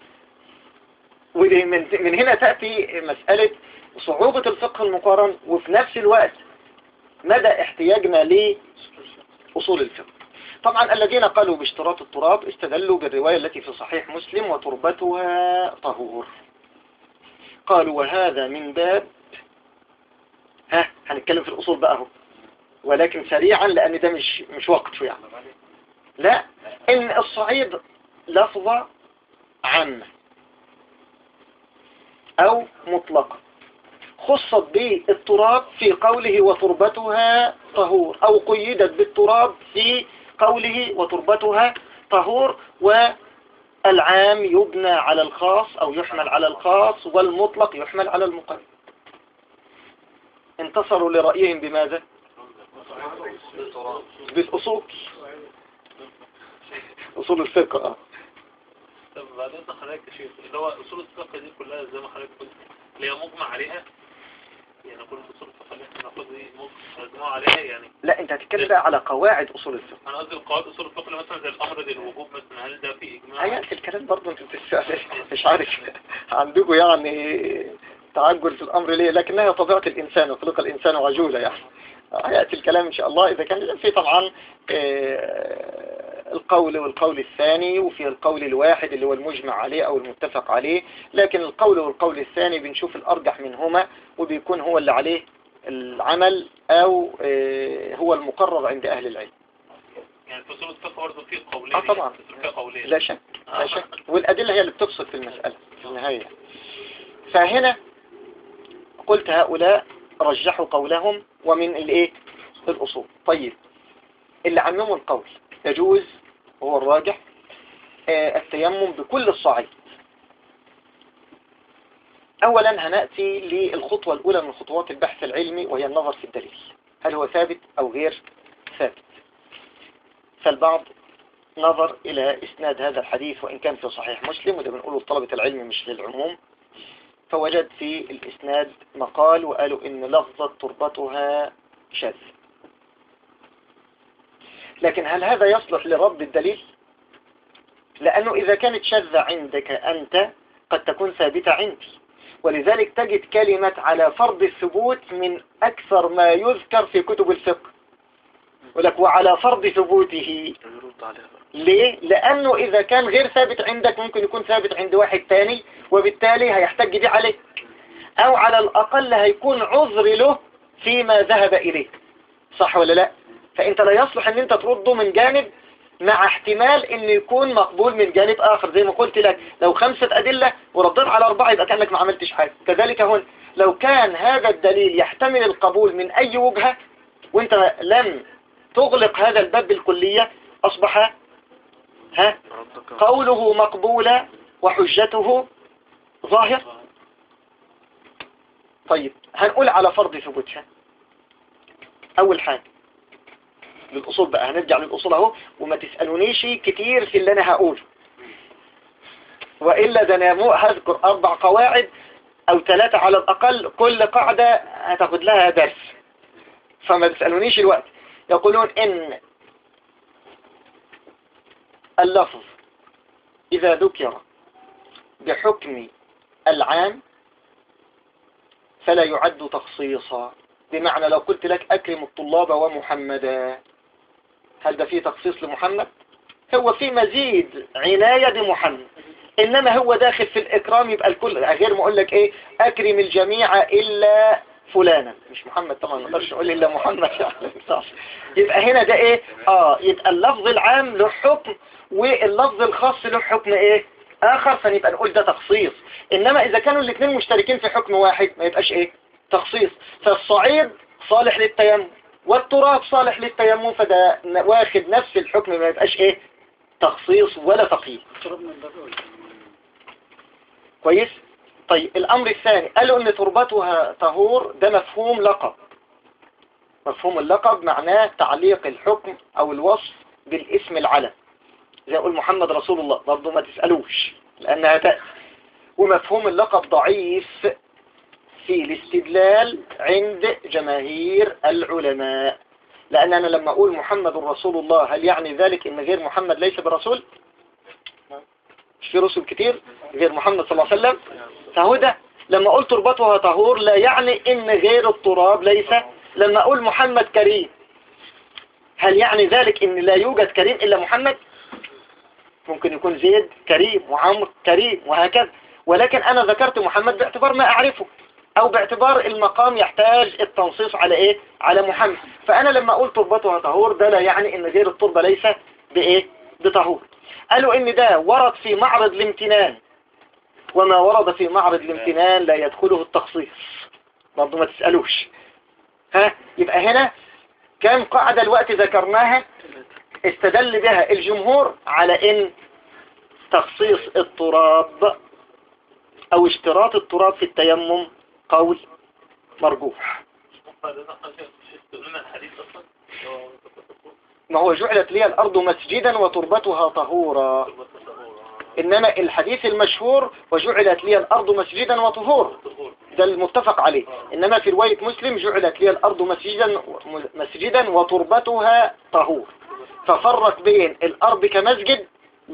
ومن هنا تأتي مسألة صعوبة الفقه المقارن، وفي نفس الوقت مدى احتياجنا لأصول الفقه. طبعا الذين قالوا باشتراط التراب استدلوا بالرواية التي في صحيح مسلم وتربتها طهور. قالوا وهذا من باب هنتكلم في الأصول بقى اهو، ولكن سريعا لأن ده مش وقته يعني. لا، إن الصعيد لفظة عامة أو مطلقة خصت به التراب في قوله وتربتها طهور، أو قيدت بالتراب في قوله وتربتها طهور، والعام يبنى على الخاص أو يحمل على الخاص، والمطلق يحمل على المقيد. انتصروا لرأيهم بماذا؟ بالأصول، أصول الفقه. طب بعدين حضرتك يا شيخ اللي هو أصول الفقه دي كلها زي ما حضرتك قلت اللي هي مجمع عليها، يعني كل أصول الفقه اللي احنا بناخدها دي مجموعة عليها يعني. لا انت هتتكلم بقى على قواعد أصول الفقه. أنا قصدي قواعد أصول الفقه اللي مثلا زي الأمر ذي الوجوب مثلا، هل ده في إجماع؟ هيأتي الكلام برضه انت مش عارف عندكم يعني تعجل في الأمر ليه، لكنها طبيعة الإنسان وخلق الإنسان عجولة يعني. هيأتي الكلام إن شاء الله إذا كان في طبعا القول والقول الثاني، وفي القول الواحد اللي هو المجمع عليه أو المتفق عليه. لكن القول والقول الثاني بنشوف الأرجح منهما وبيكون هو اللي عليه العمل أو هو المقرر عند أهل العلم. يعني في أصول الفقه برضه في قولين. طبعا لا شك لا شك، والأدلة هي اللي بتفصل في المسألة في النهاية. فهنا قلت هؤلاء رجحوا قولهم ومن الايه الأصول. طيب اللي عمموا القول يجوز وهو الراجح التيمم بكل الصعيد. أولا هنأتي للخطوة الأولى من خطوات البحث العلمي وهي النظر في الدليل، هل هو ثابت أو غير ثابت. فالبعض نظر إلى إسناد هذا الحديث وإن كان في صحيح مسلم، وده بنقوله لطلبة العلم مش للعموم، فوجد في الإسناد مقال وقالوا إن لفظة تربتها شاذ. لكن هل هذا يصلح لرد الدليل؟ لأنه إذا كانت شاذة عندك أنت قد تكون ثابتة عندي، ولذلك تجد كلمة على فرض الثبوت من أكثر ما يذكر في كتب الفقه. ولك وعلى فرض ثبوته. ليه؟ لأنه إذا كان غير ثابت عندك ممكن يكون ثابت عند واحد تاني، وبالتالي هيحتج بيه عليك، أو على الأقل هيكون عذر له فيما ذهب إليه. صح ولا لا؟ فأنت لا يصلح أن أنت ترده من جانب مع احتمال أن يكون مقبول من جانب آخر. زي ما قلت لك لو 5 أدلة وردت على 4 يبقى كأنك ما عملتش حاجة. كذلك هون لو كان هذا الدليل يحتمل القبول من أي وجهة وأنت لم تغلق هذا الباب بالكلية، أصبح قوله مقبولة وحجته ظاهر. طيب هنقول على فرض ثبوتها. أول حاجة للأصول بقى، هنرجع للأصول اهو، وما تسألونيش كتير في اللي أنا هقوله، وإلا ده أنا هذكر 4 قواعد أو 3 على الأقل، كل قاعدة هتاخد لها درس، فما تسألونيش الوقت. يقولون إن اللفظ إذا ذكر بحكم العام فلا يعد تخصيصا. بمعنى لو قلت لك أكرم الطلاب ومحمدا، هل ده فيه تخصيص لمحمد؟ هو فيه مزيد عناية بمحمد، إنما هو داخل في الإكرام يبقى الكل، غير ما أقول لك إيه أكرم الجميع إلا فلانا، مش محمد طبعا، ما نقدرش نقول إلا محمد يبقى هنا ده إيه؟ يبقى اللفظ العام له حكم واللفظ الخاص له حكم إيه؟ آخر، فنبقى نقول ده تخصيص. إنما إذا كانوا الاثنين مشتركين في حكم واحد ما يبقاش إيه؟ تخصيص. فالصعيد صالح للتيمم والتراب صالح للتيمم، فده واخد نفس الحكم، ما يبقاش إيه؟ تخصيص ولا تقييد. كويس؟ طيب الأمر الثاني قالوا أن تربتها طهور، ده مفهوم لقب. مفهوم اللقب معناه تعليق الحكم أو الوصف بالاسم العلم، زي أقول محمد رسول الله، برضو ما تسألوش لأنها تأتي. ومفهوم اللقب ضعيف في الاستدلال عند جماهير العلماء، لأن أنا لما أقول محمد رسول الله هل يعني ذلك إن غير محمد ليس برسول؟ مش في رسل كتير غير محمد صلى الله عليه وسلم؟ فهو ده. لما أقول تربتها طهور لا يعني إن غير التراب ليس. لما أقول محمد كريم هل يعني ذلك إن لا يوجد كريم إلا محمد؟ ممكن يكون زيد كريم وعمر كريم وهكذا، ولكن أنا ذكرت محمد باعتبار ما أعرفه، أو باعتبار المقام يحتاج التنصيص على إيه؟ على محمد. فأنا لما أقول تربتها طهور ده لا يعني إن غير التربة ليس بإيه؟ بطهور. قالوا إن ده ورد في معرض الامتنان، وما ورد في معرض الامتنان لا يدخله التخصيص، برضو ما تسألوش. يبقى هنا كم قاعدة الوقت ذكرناها استدل بها الجمهور على إن تخصيص التراب أو اشتراط التراب في التيمم قول مرجوح. ما هو جعلت لي الأرض مسجدا وتربتها طهورا، إنما الحديث المشهور وجعلت لي الأرض مسجدا وطهورا، ده المتفق عليه. إنما في رواية مسلم جعلت لي الأرض مسجدا وتربتها طهور، ففرق بين الأرض كمسجد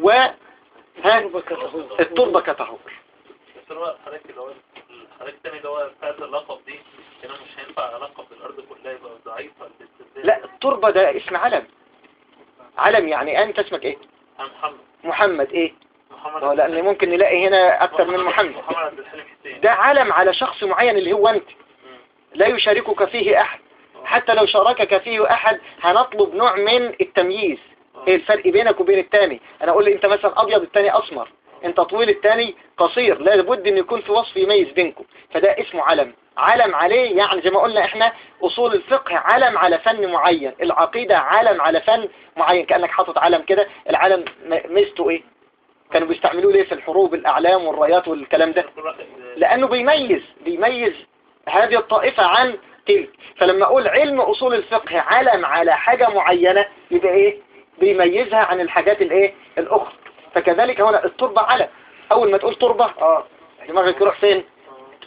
التربة كطهور. بس هو حضرتك التاني اللي هو بتاعت اللقب دي هنا مش هينفع لقب الأرض كلها، يبقى ضعيف. لا التربة ده اسم علم. علم يعني أنت اسمك إيه؟ محمد إيه؟ محمد. لأن ممكن نلاقي هنا أكثر من محمد. ده علم على شخص معين اللي هو أنت، لا يشاركك فيه أحد. حتى لو شاركك فيه أحد هنطلب نوع من التمييز. إيه الفرق بينك وبين التاني؟ أنا أقول لي أنت مثلا أبيض التاني أسمر، أنت طويل التاني قصير، لا بد أن يكون في وصف يميز بينكم، فده اسمه علم. علم عليه يعني زي ما قلنا إحنا أصول الفقه علم على فن معين، العقيدة علم على فن معين، كأنك حاطط علم كده. العلم ميزته إيه؟ كانوا بيستعملوه ليه في الحروب؟ الأعلام والرايات والكلام ده، لأنه بيميز هذه الطائفة عن تلك. فلما أقول علم أصول الفقه علم على حاجة معينة يبقى إيه؟ بيميزها عن الحاجات الإيه؟ الأخرى. فكذلك هنا التربة علم. أول ما تقول تربة دماغك يروح فين؟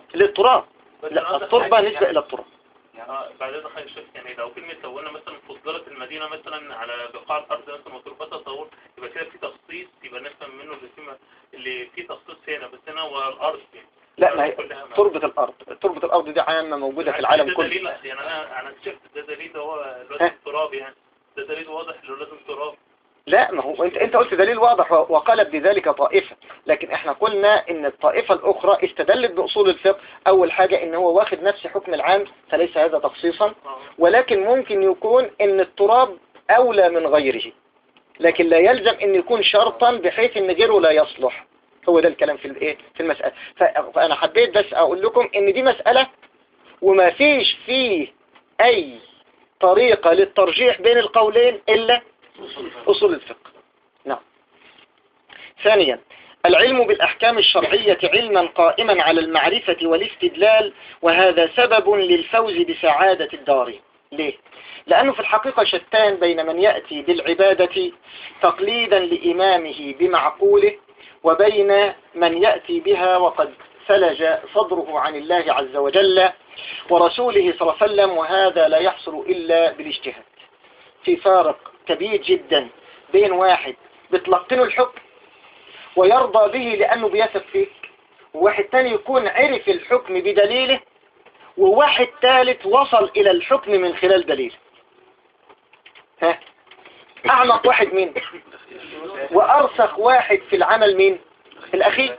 للتراب. لا، التربة نسبة إلى التراب. بعد ذلك يا شيخ يعني لو كلمة لو قلنا مثلا فضلت المدينة مثلا على بقاع الأرض مثلا وتربتها طول، يبقى كده في تخصيص، يبقى نفهم منه اللي فيه تخصيص هنا بس هنا والأرض يعني. لا، ما هي تربة الأرض دي عامة موجودة في العالم كله. دليل يعني أنا اكتشفت ده دليل هو لازم تراب يعني، ده دليل واضح إنه لازم تراب. لا، ما هو انت قلت دليل واضح وقالت بذلك طائفة، لكن احنا قلنا ان الطائفة الاخرى استدلت باصول الفقه. اول حاجة ان هو واخد نفس حكم العام، فليس هذا تخصيصا، ولكن ممكن يكون ان التراب اولى من غيره، لكن لا يلزم ان يكون شرطا بحيث ان غيره لا يصلح. هو ده الكلام في المسألة. فانا حبيت بس اقول لكم ان دي مسألة وما فيش فيه اي طريقة للترجيح بين القولين الا أصول الفقه. نعم. ثانيا، العلم بالأحكام الشرعية علما قائما على المعرفة والاستدلال، وهذا سبب للفوز بسعادة الدارين. ليه؟ لأنه في الحقيقة شتان بين من يأتي بالعبادة تقليدا لإمامه بمعقوله، وبين من يأتي بها وقد ثلج صدره عن الله عز وجل ورسوله صلى الله عليه وسلم، وهذا لا يحصل إلا بالاجتهاد. في فارق كبير جدا بين واحد بتلقنه الحكم ويرضى به لأنه بيثق فيك، وواحد تاني يكون عرف الحكم بدليله، وواحد ثالث وصل إلى الحكم من خلال دليله. ها، أعمق واحد مين؟ وأرسخ واحد في العمل مين؟ الأخير.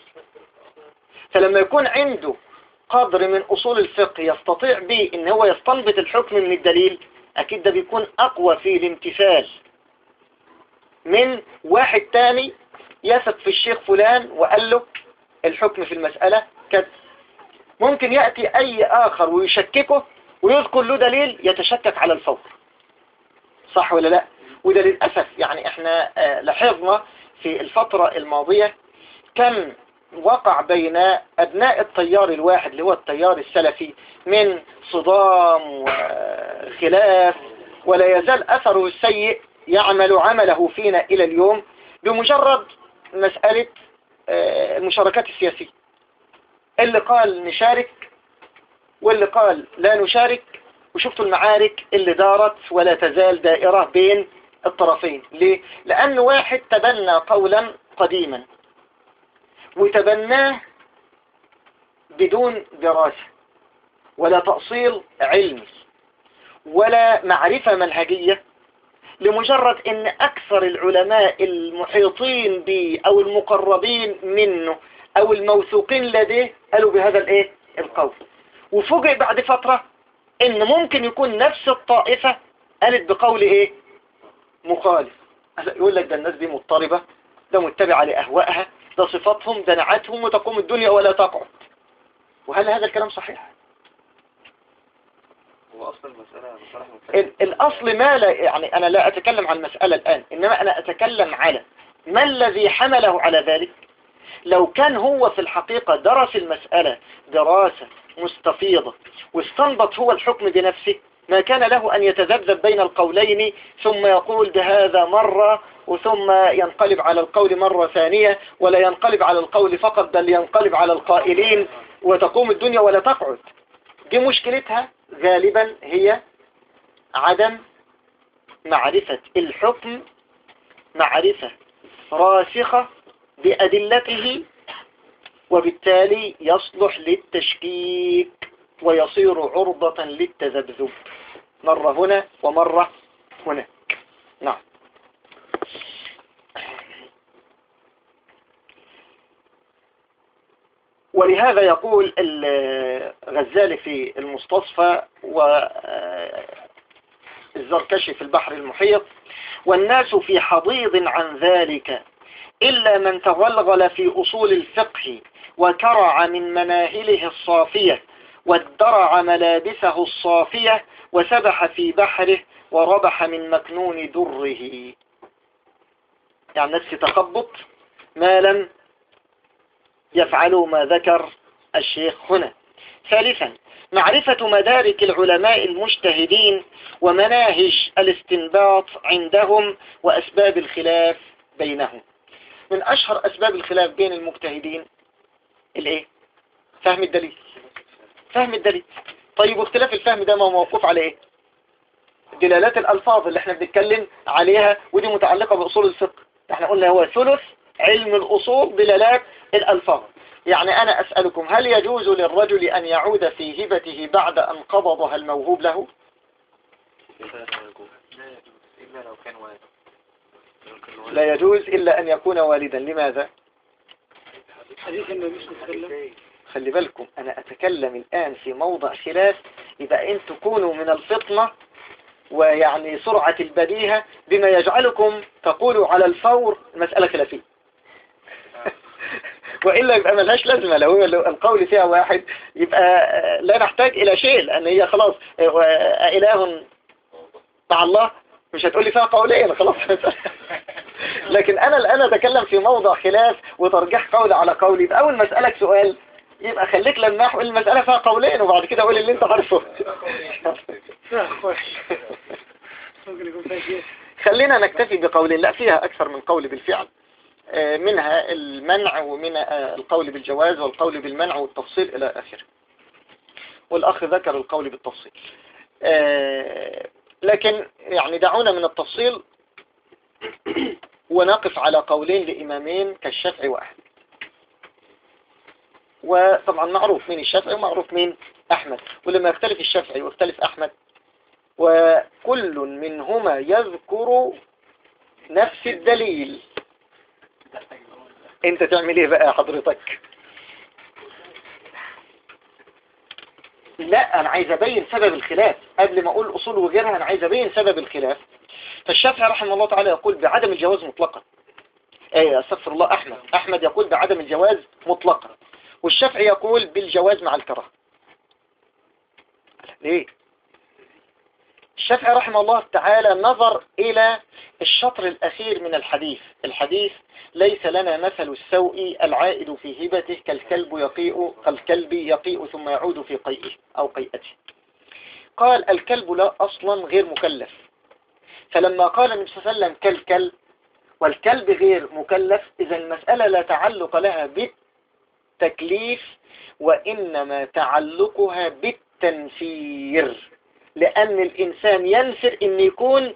فلما يكون عنده قدر من أصول الفقه يستطيع به إن هو يستنبط الحكم من الدليل، أكيد ده بيكون أقوى في الامتثال من واحد تاني يثق في الشيخ فلان وقال له الحكم في المسألة كذا. ممكن يأتي أي آخر ويشككه ويذكر له دليل يتشكك على الفور. صح ولا لا؟ وده للأسف يعني احنا لاحظنا في الفترة الماضية كم وقع بين أبناء التيار الواحد اللي هو التيار السلفي من صدام وخلاف، ولا يزال أثره السيء يعمل عمله فينا إلى اليوم بمجرد مسألة المشاركات السياسية. اللي قال نشارك واللي قال لا نشارك، وشفتوا المعارك اللي دارت ولا تزال دائرة بين الطرفين. ليه؟ لأن واحد تبنى قولا قديما وتبناه بدون دراسة ولا تأصيل علمي ولا معرفة منهجية، لمجرد ان اكثر العلماء المحيطين به او المقربين منه او الموثوقين لديه قالوا بهذا القول، وفوجئ بعد فترة ان ممكن يكون نفس الطائفة قالت بقول مخالف. يقول لك ده الناس دي مضطربة، ده متبعة لأهوائها، ده صفاتهم، ده نعتهم، وتقوم الدنيا ولا تقعد. وهل هذا الكلام صحيح؟ هو أصل المسألة بصراحة الأصل ما لا يعني أنا لا أتكلم عن المسألة الآن، إنما أنا أتكلم على ما الذي حمله على ذلك. لو كان هو في الحقيقة درس المسألة دراسة مستفيضة واستنبط هو الحكم بنفسه، ما كان له أن يتذبذب بين القولين ثم يقول بهذا مرة وثم ينقلب على القول مرة ثانية، ولا ينقلب على القول فقط بل ينقلب على القائلين وتقوم الدنيا ولا تقعد. دي مشكلتها غالبا هي عدم معرفة الحكم معرفة راسخة بأدلته، وبالتالي يصلح للتشكيك ويصير عرضة للتذبذب مرة هنا ومرة هناك. نعم. ولهذا يقول الغزالي في المستصفى والزركشي في البحر المحيط: والناس في حضيض عن ذلك إلا من تغلغل في أصول الفقه وكرع من مناهله الصافية وادرع ملابسه الصافية وسبح في بحره وربح من مكنون دره. يعني نفس تخبط ما لم يفعلوا ما ذكر الشيخ هنا. ثالثا، معرفة مدارك العلماء المجتهدين ومناهج الاستنباط عندهم وأسباب الخلاف بينهم. من أشهر أسباب الخلاف بين المجتهدين فهم الدليل. فهم الدليل. طيب واختلاف الفهم ده ما هو موقوف على ايه؟ دلالات الألفاظ اللي احنا بنتكلم عليها، ودي متعلقة بأصول الفقه. احنا قلنا هو ثلث علم الأصول دلالات الألفاظ. يعني أنا أسألكم، هل يجوز للرجل أن يعود في هبته بعد أن قبضها الموهوب له؟ لا يجوز إلا أن يكون والدا. لماذا؟ حديث النبي صلى الله عليه وسلم. خلي بالكم أنا أتكلم الآن في موضع خلاف، يبقى أن تكونوا من الفطنة ويعني سرعة البديهة بما يجعلكم تقولوا على الفور مسألة خلافية. وإلا يبقى ملهاش لازمة. لو القول فيها واحد يبقى لا نحتاج إلى شيء، لأن هي خلاص إله مع الله، مش هتقولي فيها قولين خلاص. لكن أنا الآن أتكلم في موضع خلاف وترجح قول على قول. يبقى أول ما أسألك سؤال يبقى خليك لماح وقول المسألة فيها قولين، وبعد كده قول اللي انت عارفه. خلينا نكتفي بقولين، لا فيها أكثر من قول بالفعل، منها المنع ومن القول بالجواز والقول بالمنع والتفصيل إلى آخره. والأخ ذكر القول بالتفصيل، لكن يعني دعونا من التفصيل ونقف على قولين لإمامين كالشافعي وأحمد. وطبعا معروف مين الشافعي ومعروف مين أحمد، ولما يختلف الشافعي ويختلف أحمد وكل منهما يذكر نفس الدليل، انت تعمل ايه بقى حضرتك؟ لا انا عايز ابين سبب الخلاف قبل ما اقول اصول وغيرها. انا عايز ابين سبب الخلاف. فالشافعي رحمه الله تعالى يقول بعدم الجواز مطلقا. استغفر الله، احمد يقول بعدم الجواز مطلقا، والشافعي يقول بالجواز مع الكراهه. ليه؟ الشافعي رحمه الله تعالى نظر إلى الشطر الأخير من الحديث ليس لنا مثل السوء العائد في هبته كالكلب يقيء ثم يعود في قيئه أو قيئته. قال الكلب لا أصلا غير مكلف، فلما قال النبي صلى الله عليه وسلم كالكلب والكلب غير مكلف، إذا المسألة لا تعلق لها بالتكليف وإنما تعلقها بالتنفير، لأن الإنسان ينفر إن يكون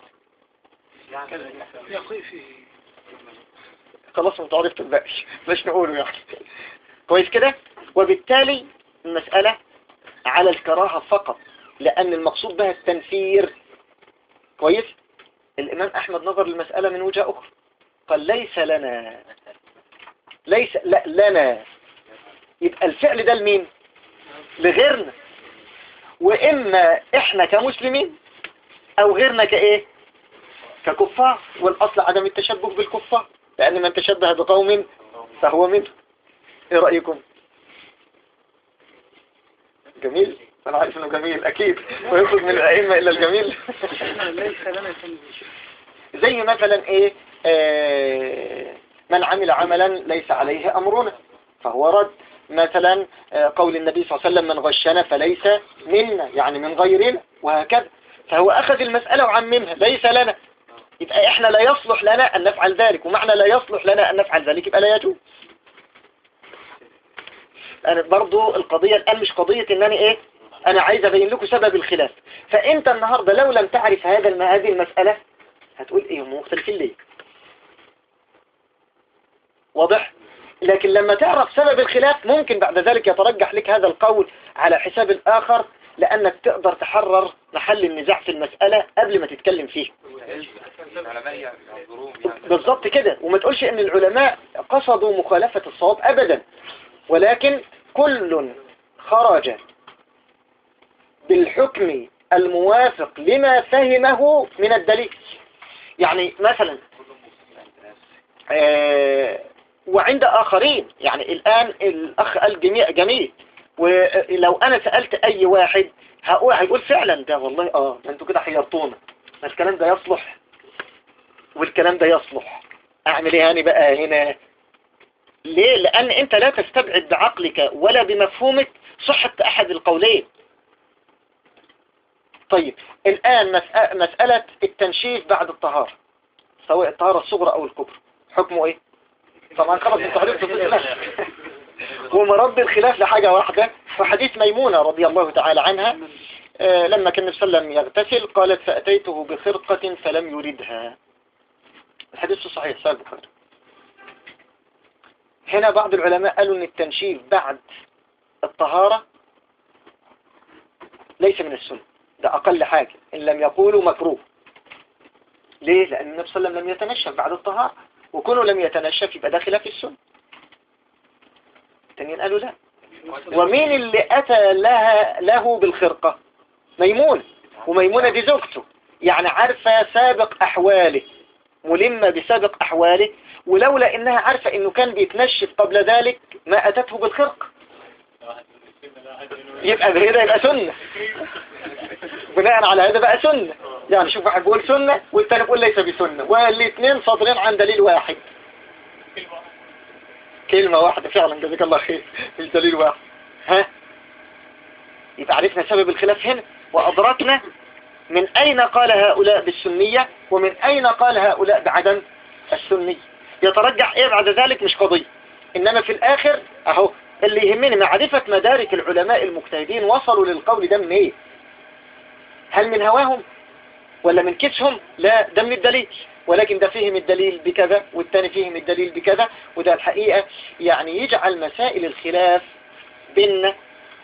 خلاص متعرف تبقاش باش نقوله يعني كويس كده. وبالتالي المسألة على الكراهة فقط، لأن المقصود بها التنفير. كويس. الإمام أحمد نظر للمسألة من وجهة أخرى، قال ليس لنا يبقى الفعل ده لمين؟ لغيرنا، وإما إحنا كمسلمين أو غيرنا كإيه؟ ككفار. والأصل عدم التشبه بالكفار، لأن من تشبه بقوم فهو منه. إيه رأيكم؟ جميل؟ أنا عارف إنه جميل أكيد، ويخرج من الأئمة إلا الجميل. زي مثلا إيه؟ من عمل عملا ليس عليه أمرنا فهو رد. مثلا قول النبي صلى الله عليه وسلم من غشنا فليس منا، يعني من غيرنا، وهكذا. فهو أخذ المسألة وعممها ليس لنا، يبقى إحنا لا يصلح لنا أن نفعل ذلك، ومعنى لا يصلح لنا أن نفعل ذلك يبقى لا يجوز. أنا برضو القضية الآن مش قضية إنني إيه، أنا عايز أبين لكم سبب الخلاف. فأنت النهاردة لو لم تعرف هذه المسألة هتقول إيه هم مختلفين ليه؟ واضح؟ لكن لما تعرف سبب الخلاف ممكن بعد ذلك يترجح لك هذا القول على حساب الآخر، لأنك تقدر تحرر محل النزاع في المسألة قبل ما تتكلم فيه. بالضبط كده. وما تقولش ان العلماء قصدوا مخالفة الصواب أبدا، ولكن كل خرج بالحكم الموافق لما فهمه من الدليل. يعني مثلا وعند آخرين، يعني الآن الأخ قال جميل، ولو أنا سألت أي واحد هيقول فعلا ده والله أنتوا كده حيرتونا، الكلام ده يصلح والكلام ده يصلح، أعمل إيه هاني بقى هنا؟ ليه؟ لأن أنت لا تستبعد بعقلك ولا بمفهومك صحة أحد القولين. طيب الآن مسألة التنشيف بعد الطهارة، سواء الطهارة الصغرى أو الكبرى، حكمه إيه؟ طبعا خلاص انتوا عرفتوا في الإسلام. ومرد الخلاف لحاجة واحدة. فحديث ميمونة رضي الله تعالى عنها لما كان النبي صلى الله عليه وسلم يغتسل قالت فأتيته بخرقة فلم يردها. الحديث صحيح صحيح البخاري. هنا بعض العلماء قالوا ان التنشيف بعد الطهارة ليس من السنة، ده أقل حاجة إن لم يقولوا مكروه. ليه؟ لأن النبي صلى الله عليه وسلم لم يتنشف بعد الطهارة، وكونه لم يتنشف يبقى ده خلاف السنة. التانيين قالوا لا. ومين اللي أتى له بالخرقة؟ ميمونة، وميمونة دي زوجته، يعني عارفة سابق أحواله، ملمة بسابق أحواله، ولولا إنها عارفة إنه كان بيتنشف قبل ذلك ما أتته بالخرقة. يبقى بهذا يبقى سنة. بناء على هذا بقى سنة. يعني شوف واحد بيقول سنة والتاني بيقول ليس بسنة، والاثنين صادرين عن دليل واحد. كلمة واحدة فعلا، جزاك الله خير، مش دليل واحد. ها؟ يبقى عرفنا سبب الخلاف هنا، وأدركنا من أين قال هؤلاء بالسنية ومن أين قال هؤلاء بعدم السنية. يترجح إيه بعد ذلك مش قضية، إنما في الآخر أهو اللي يهمني معرفة مدارك العلماء المجتهدين وصلوا للقول ده من إيه؟ هل من هواهم ولا من كسهم؟ لا، ده من الدليل، ولكن ده فيهم الدليل بكذا والتاني فيهم الدليل بكذا. وده الحقيقة يعني يجعل مسائل الخلاف بيننا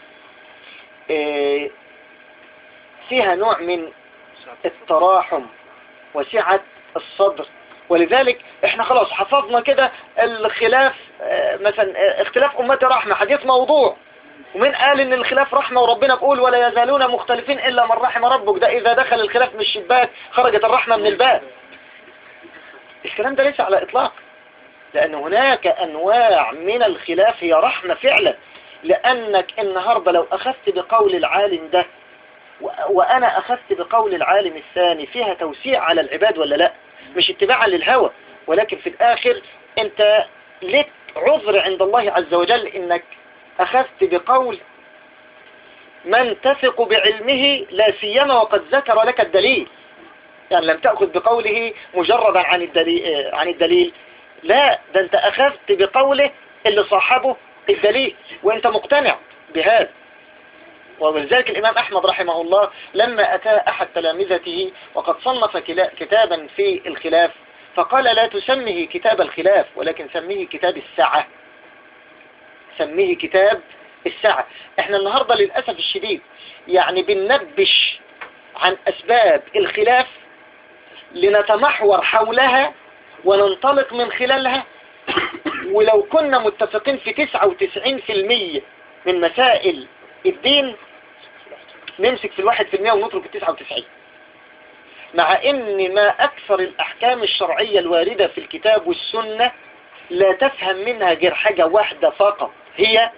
فيها نوع من التراحم وسعة الصدر. ولذلك احنا خلاص حفظنا كده الخلاف، مثلا اختلاف أمتي رحمة، حديث موضوع، ومن قال ان الخلاف رحمة، وربنا بيقول ولا يزالون مختلفين إلا من رحم ربك، ده إذا دخل الخلاف من الشباك خرجت الرحمة من الباب. الكلام ده ليس على إطلاق، لأن هناك أنواع من الخلاف هي رحمة فعلا، لأنك النهاردة لو أخذت بقول العالم ده وأنا أخذت بقول العالم الثاني فيها توسيع على العباد ولا لا؟ مش اتباعا للهوى، ولكن في الآخر أنت لك عذر عند الله عز وجل إنك أخذت بقول من تثق بعلمه، لا سيما وقد ذكر لك الدليل. يعني لم تأخذ بقوله مجردا عن الدليل، لا، ده أنت أخذت بقوله اللي صاحبه الدليل وأنت مقتنع بهذا. ولذلك الإمام أحمد رحمه الله لما أتى أحد تلامذته وقد صنف كتابا في الخلاف، فقال لا تسميه كتاب الخلاف ولكن سميه كتاب السعة. سميه كتاب السعة. احنا النهاردة للأسف الشديد يعني بننبش عن أسباب الخلاف لنتمحور حولها وننطلق من خلالها، ولو كنا متفقين في 99% من مسائل الدين نمسك في 1% ونترك 99، مع ان ما اكثر الاحكام الشرعية الواردة في الكتاب والسنة لا تفهم منها غير حاجة واحدة فقط، هي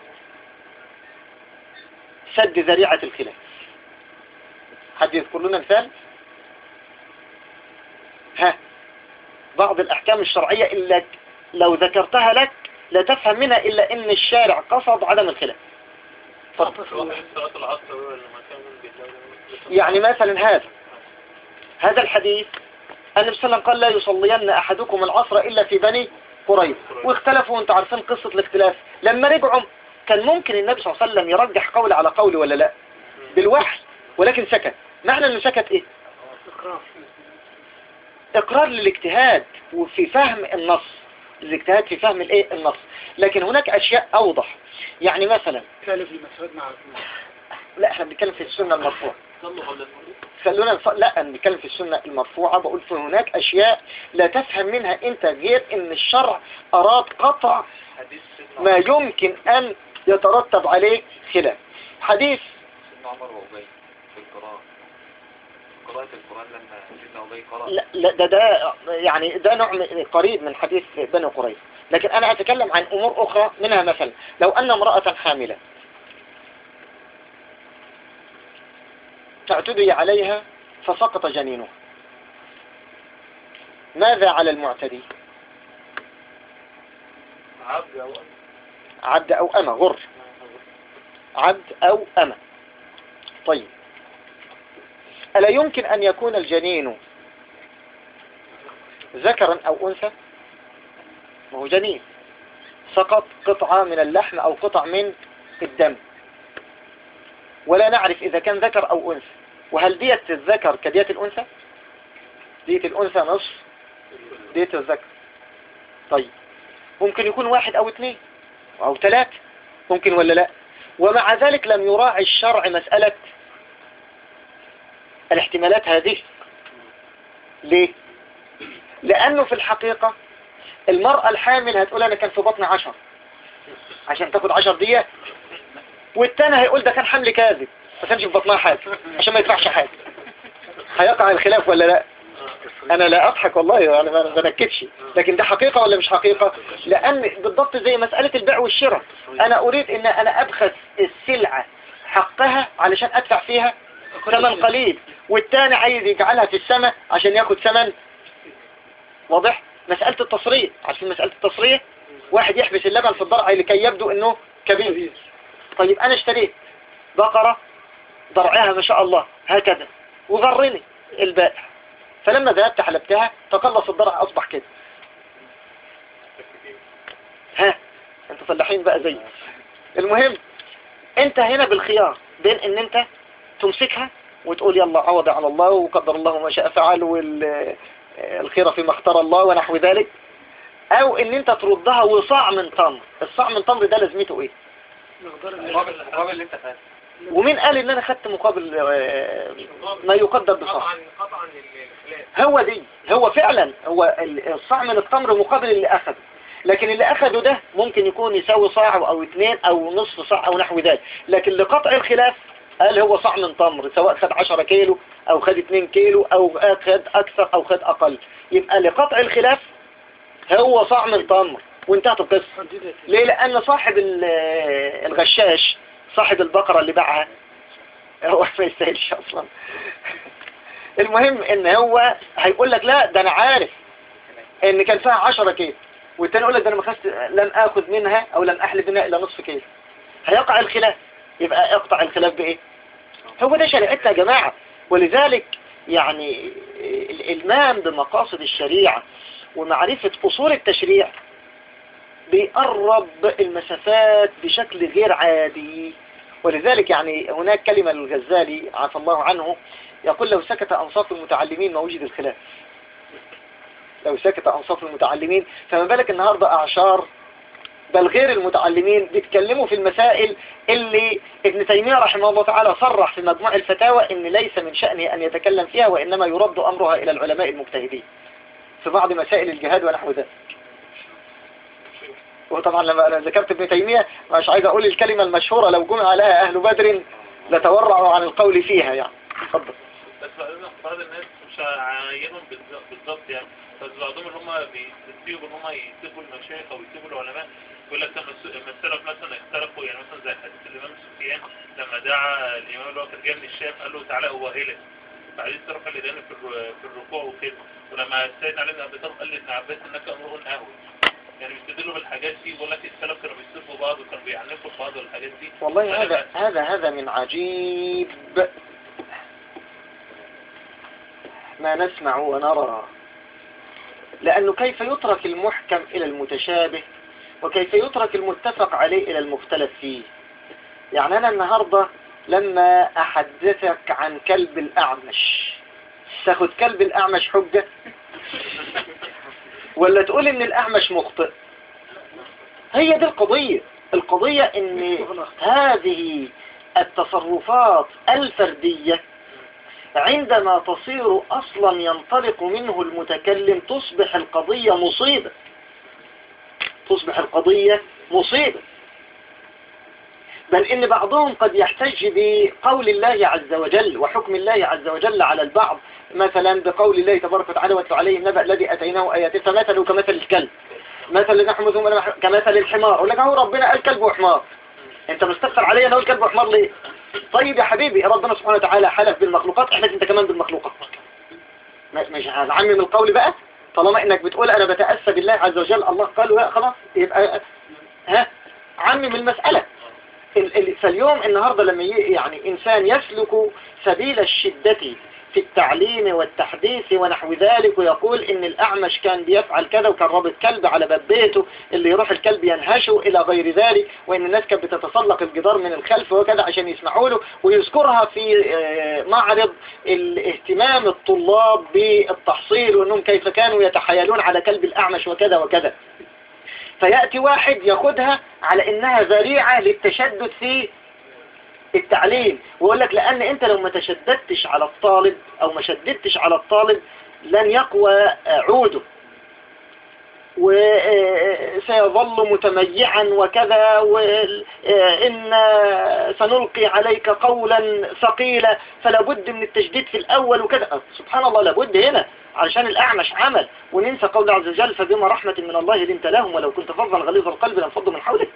سد ذريعة الخلاف. حد يذكر لنا مثال؟ بعض الأحكام الشرعية إلا لو ذكرتها لك لا تفهم منها إلا إن الشارع قصد عدم الخلاف. يعني مثلا هذا الحديث النبي صلى الله عليه وسلم قال لا يصلين أحدكم العصر إلا في بني قريظة، واختلفوا وانتم عارفين قصة الاختلاف. لما رجعوا كان ممكن النبي صلى الله عليه وسلم يرجح قول على قول ولا لا بالوحي، ولكن سكت. معنى انه سكت ايه؟ اقرار للاجتهاد وفي فهم النص، الاجتهاد في فهم الايه النص. لكن هناك اشياء اوضح، يعني مثلا لا احنا بنتكلم في السنة المرفوعة، لا بنتكلم في السنة المرفوعة. بقول في هناك اشياء لا تفهم منها انت غير ان الشرع اراد قطع ما يمكن ان يترتب عليه خلاف. حديث عمر وأبي في قراءة القرآن لما سيدنا أبي قرأ. لا ده يعني ده نوع قريب من حديث بني قريظة، لكن أنا أتكلم عن أمور أخرى. منها مثلا لو أن امرأة حاملة تعتدي عليها فسقط جنينها، ماذا على المعتدي؟ عبد أو أمة، غر، عبد أو أمة. طيب ألا يمكن أن يكون الجنين ذكرا أو أنثى؟ ما هو جنين. سقط قطعة من اللحم أو قطع من الدم، ولا نعرف إذا كان ذكر أو أنثى. وهل دية الذكر كدية الأنثى؟ دية الأنثى نصف دية الذكر. طيب ممكن يكون 1 أو 2 أو 3، ممكن ولا لا؟ ومع ذلك لم يراعي الشرع مسألة الاحتمالات هذه. ليه؟ لأنه في الحقيقة المرأة الحامل هتقول أنا كان في بطن 10 عشان تاخد 10 ديات، والتاني هيقول ده كان حمل كاذب ما كانش في بطنها حاجة عشان ما يدفعش حاجة. هيقع الخلاف ولا لا؟ أنا لا أضحك والله، أنا ما بنكتش، لكن ده حقيقة ولا مش حقيقة؟ لأن بالضبط زي مسألة البيع والشراء، أنا أريد إن أنا أبخس السلعة حقها علشان أدفع فيها ثمن قليل، والتاني عايز يجعلها في السماء عشان ياخد ثمن. واضح؟ مسألة التصريح، عشان مسألة التصريح واحد يحبس اللبن في الضرع لكي يبدو إنه كبير. طيب أنا اشتريت بقرة ضرعها ما شاء الله هكذا وغرني البائع، فلما ذهبت حلبتها تقلص الضرع أصبح كده. ها انتوا فلاحين بقى زي. المهم انت هنا بالخيار بين ان انت تمسكها وتقول يلا عوض على الله وقدر الله ما شاء فعل والخير فيما اختار الله ونحو ذلك، او ان انت تردها وصاع من تمر. الصاع من تمر ده لازمته ايه؟ المقابل اللي انت فاهم. ومين قال ان انا خدت مقابل ما يقدر بصاع؟ هو دي، هو فعلا هو الصاع من التمر مقابل اللي اخده، لكن اللي اخده ده ممكن يكون يساوي صاع او 2 او نصف صاع او نحو ذلك. لكن لقطع الخلاف قال هو صاع من تمر، سواء خد 10 كيلو او خد 2 كيلو او خد اكثر او خد اقل، يبقى لقطع الخلاف هو صاع من تمر وانتهت القصة. ليه؟ لان صاحب الغشاش صاحب البقرة اللي باعها هو ما يستاهلش اصلا. المهم ان هو هيقول لك لا ده انا عارف ان كان فيها 10 كيلو، والتاني يقول لك ده انا ما لم اخذ منها او لم احلب منها الا نصف كيلو. هيقع الخلاف، يبقى اقطع الخلاف بايه؟ هو ده شريعتنا يا جماعة. ولذلك يعني الالمام بمقاصد الشريعة ومعرفة اصول التشريع بيقرب المسافات بشكل غير عادي. ولذلك يعني هناك كلمة للغزالي عفى الله عنه يقول لو سكت أنصاف المتعلمين ما وجد الخلاف. لو سكت أنصاف المتعلمين فما بالك النهاردة أعشار بل غير المتعلمين بيتكلموا في المسائل اللي ابن تيمية رحمه الله تعالى صرح في مجموع الفتاوى ان ليس من شأنه ان يتكلم فيها وانما يرد امرها الى العلماء المجتهدين في بعض مسائل الجهاد ونحو ذلك. وطبعا لما انا ذكرت ابن تيمية مش عايز اقول الكلمة المشهورة لو جمع لها اهل بدر لتورعوا عن القول فيها يعني. اتفضل. بس بعض الناس مش عاينهم بالضبط يعني، بس بعضهم اللي هم بيسيبوا ان هم يسيبوا المشايخ او يسيبوا العلماء يقول لك لما السلف مثلا اختلفوا، يعني مثلا زي حديث الامام سفيان لما دعا الامام اللي هو كان جاي من الشام قال له تعالى اوهلك، بعدين صرف اليدين في الركوع وكده، ولما سيدنا علي بن ابي طالب قال لابن عباس انك امرؤ اهون، يعني بيستدلوا بالحاجات دي بيقول لك السلف كانوا بيسبوا بعض وكانوا بيعنفوا بعض والحاجات دي. والله هذا من عجيب ما نسمع ونرى، لأنه كيف يترك المحكم إلى المتشابه وكيف يترك المتفق عليه إلى المختلف فيه. يعني أنا النهاردة لما أحدثك عن كلب الأعمش تاخد كلب الأعمش حجة ولا تقول إن الأعمش مخطئ؟ هي دي القضية إن هذه التصرفات الفردية عندما تصير أصلا ينطلق منه المتكلم تصبح القضية مصيبة. بل إن بعضهم قد يحتج بقول الله عز وجل وحكم الله عز وجل على البعض، مثلا بقول الله تبارك وتعالى واتلو عليهم النبأ الذي أتيناه آياته فمثله كمثل الكلب مثل نحن كمثل الحمار. أقول لك أهو ربنا قال كلب وحمار، أنت مستغفر علي أنا أقول كلب وحمار ليه؟ طيب يا حبيبي ربنا سبحانه وتعالى حلف بالمخلوقات، احلف انت كمان بالمخلوقات. مش هنعمم القول بقى طالما انك بتقول انا بتأسى بالله عز وجل الله قال خلاص يبقى عمم المسألة. فاليوم النهاردة لما يعني انسان يسلك سبيل الشدة في التعليم والتحديث ونحو ذلك، ويقول إن الأعمش كان بيفعل كذا وكان رابط كلب على باب بيته اللي يروح الكلب ينهشه إلى غير ذلك، وإن الناس كانت بتتسلق الجدار من الخلف وكذا عشان يسمعوا له، ويذكرها في معرض الاهتمام الطلاب بالتحصيل وأنهم كيف كانوا يتحايلون على كلب الأعمش وكذا وكذا. فيأتي واحد ياخدها على إنها ذريعة للتشدد في التعليم، ويقول لك لأن أنت لو ما تشددتش على الطالب أو ما شددتش على الطالب لن يقوى عوده وسيظل متميعا وكذا، وإن سنلقي عليك قولا ثقيلا فلا بد من التشديد في الأول وكذا. سبحان الله، لابد هنا علشان الأعمش عمل، وننسى قول عز وجل فبما رحمة من الله لنت لهم ولو كنت فظا غليظ القلب لانفضوا من حولك.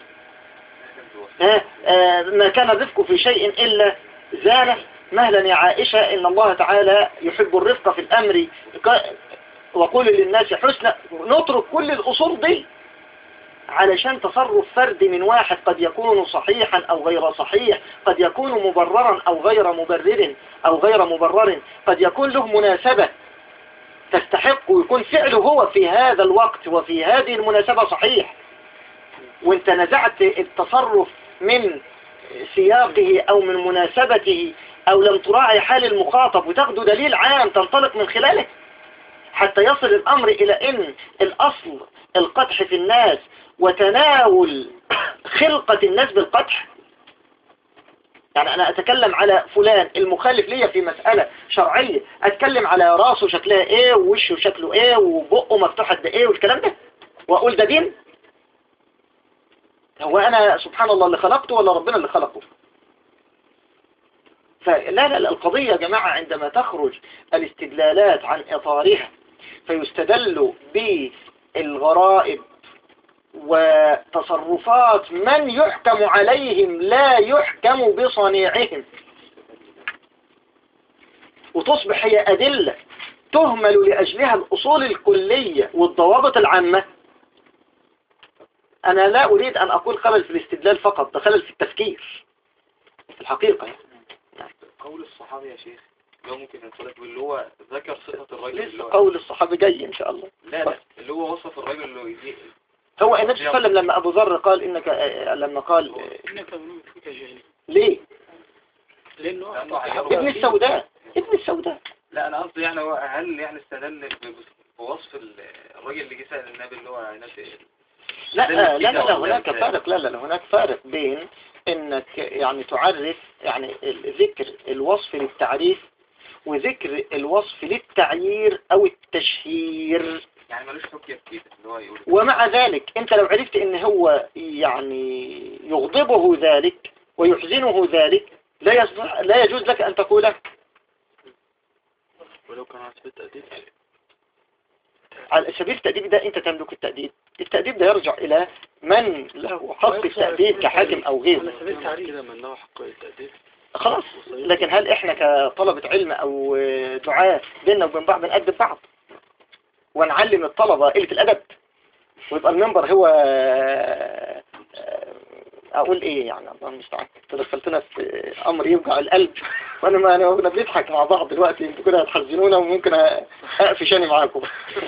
ما كان الرفق في شيء إلا زانه. مهلا يا عائشة إن الله تعالى يحب الرفق في الأمر وقول للناس حسنا. نترك كل الأصول دي علشان تصرف فرد من واحد قد يكون صحيحا أو غير صحيح، قد يكون مبررا أو غير مبرر، قد يكون له مناسبة تستحق ويكون فعله هو في هذا الوقت وفي هذه المناسبة صحيح، وانت نزعت التصرف من سياقه أو من مناسبته أو لم تراعي حال المخاطب وتاخده دليل عام تنطلق من خلاله حتى يصل الأمر إلى أن الأصل القدح في الناس وتناول خلقة الناس بالقدح. يعني أنا أتكلم على فلان المخالف ليا في مسألة شرعية، أتكلم على راسه شكلها إيه ووشه شكله إيه وبقه مفتوحة ده إيه والكلام ده، وأقول ده دين؟ هو أنا سبحان الله اللي خلقته ولا ربنا اللي خلقه؟ فلا القضية يا جماعة عندما تخرج الاستدلالات عن إطارها فيستدل بالغرائب وتصرفات من يحكم عليهم لا يحكم بصنيعهم، وتصبح هي أدلة تهمل لأجلها الأصول الكلية والضوابط العامة. أنا لا أريد أن أقول خلل في الاستدلال فقط، ده خلل في التفكير في الحقيقة يعني. قول الصحابي يا شيخ لو ممكن نتفرق اللي هو ذكر صفة الرجل اللي هو قول الصحابي جاي إن شاء الله. لا اللي هو وصف الرجل اللي هو يجي هو النبي صلى الله عليه وسلم لما أبو ذر قال إنك لما قال إنك من فيك جاهلي ليه؟ لأنه ابن السوداء لا أنا قصدي يعني هو هل يعني استدل بوصف الراجل اللي جه سأل النبي اللي هو لا هناك فارق. لا هناك فارق بين انك يعني تعرف يعني ذكر الوصف للتعريف وذكر الوصف للتعيير او التشهير، يعني ملوش حكية كده اللي هو يقول. ومع ذلك انت لو عرفت ان هو يعني يغضبه ذلك ويحزنه ذلك لا يجوز لك ان تقوله. ولو كان على سبيل التأديب، على سبيل التأديب ده انت تملك التأديب. التأديب ده يرجع الى من له حق التأديب كحاكم او غيره. على سبيل التعريف كده من له حق التأديب خلاص، لكن هل احنا كطلبة علم او دعاة بيننا وبين بعض نأدب بعض ونعلم الطلبة قلة الأدب ويبقى المنبر هو اقول ايه يعني؟ الله المستعان، تدخلتنا في امر يوجع القلب وانا بنضحك مع بعض دلوقتي، انتوا كده هتحزنونا وممكن اقفشاني معاكم.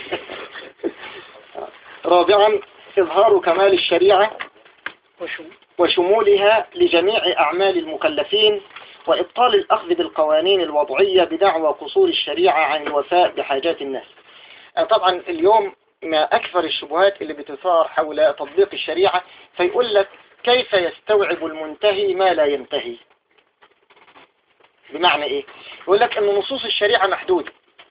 رابعا إظهار كمال الشريعة وشمولها لجميع أعمال المكلفين، وإبطال الأخذ بالقوانين الوضعية بدعوى قصور الشريعة عن الوفاء بحاجات الناس. طبعا اليوم ما أكثر الشبهات اللي بتثار حول تطبيق الشريعة، فيقول لك كيف يستوعب المنتهي ما لا ينتهي. بمعنى إيه؟ يقول لك أن نصوص الشريعة محدودة،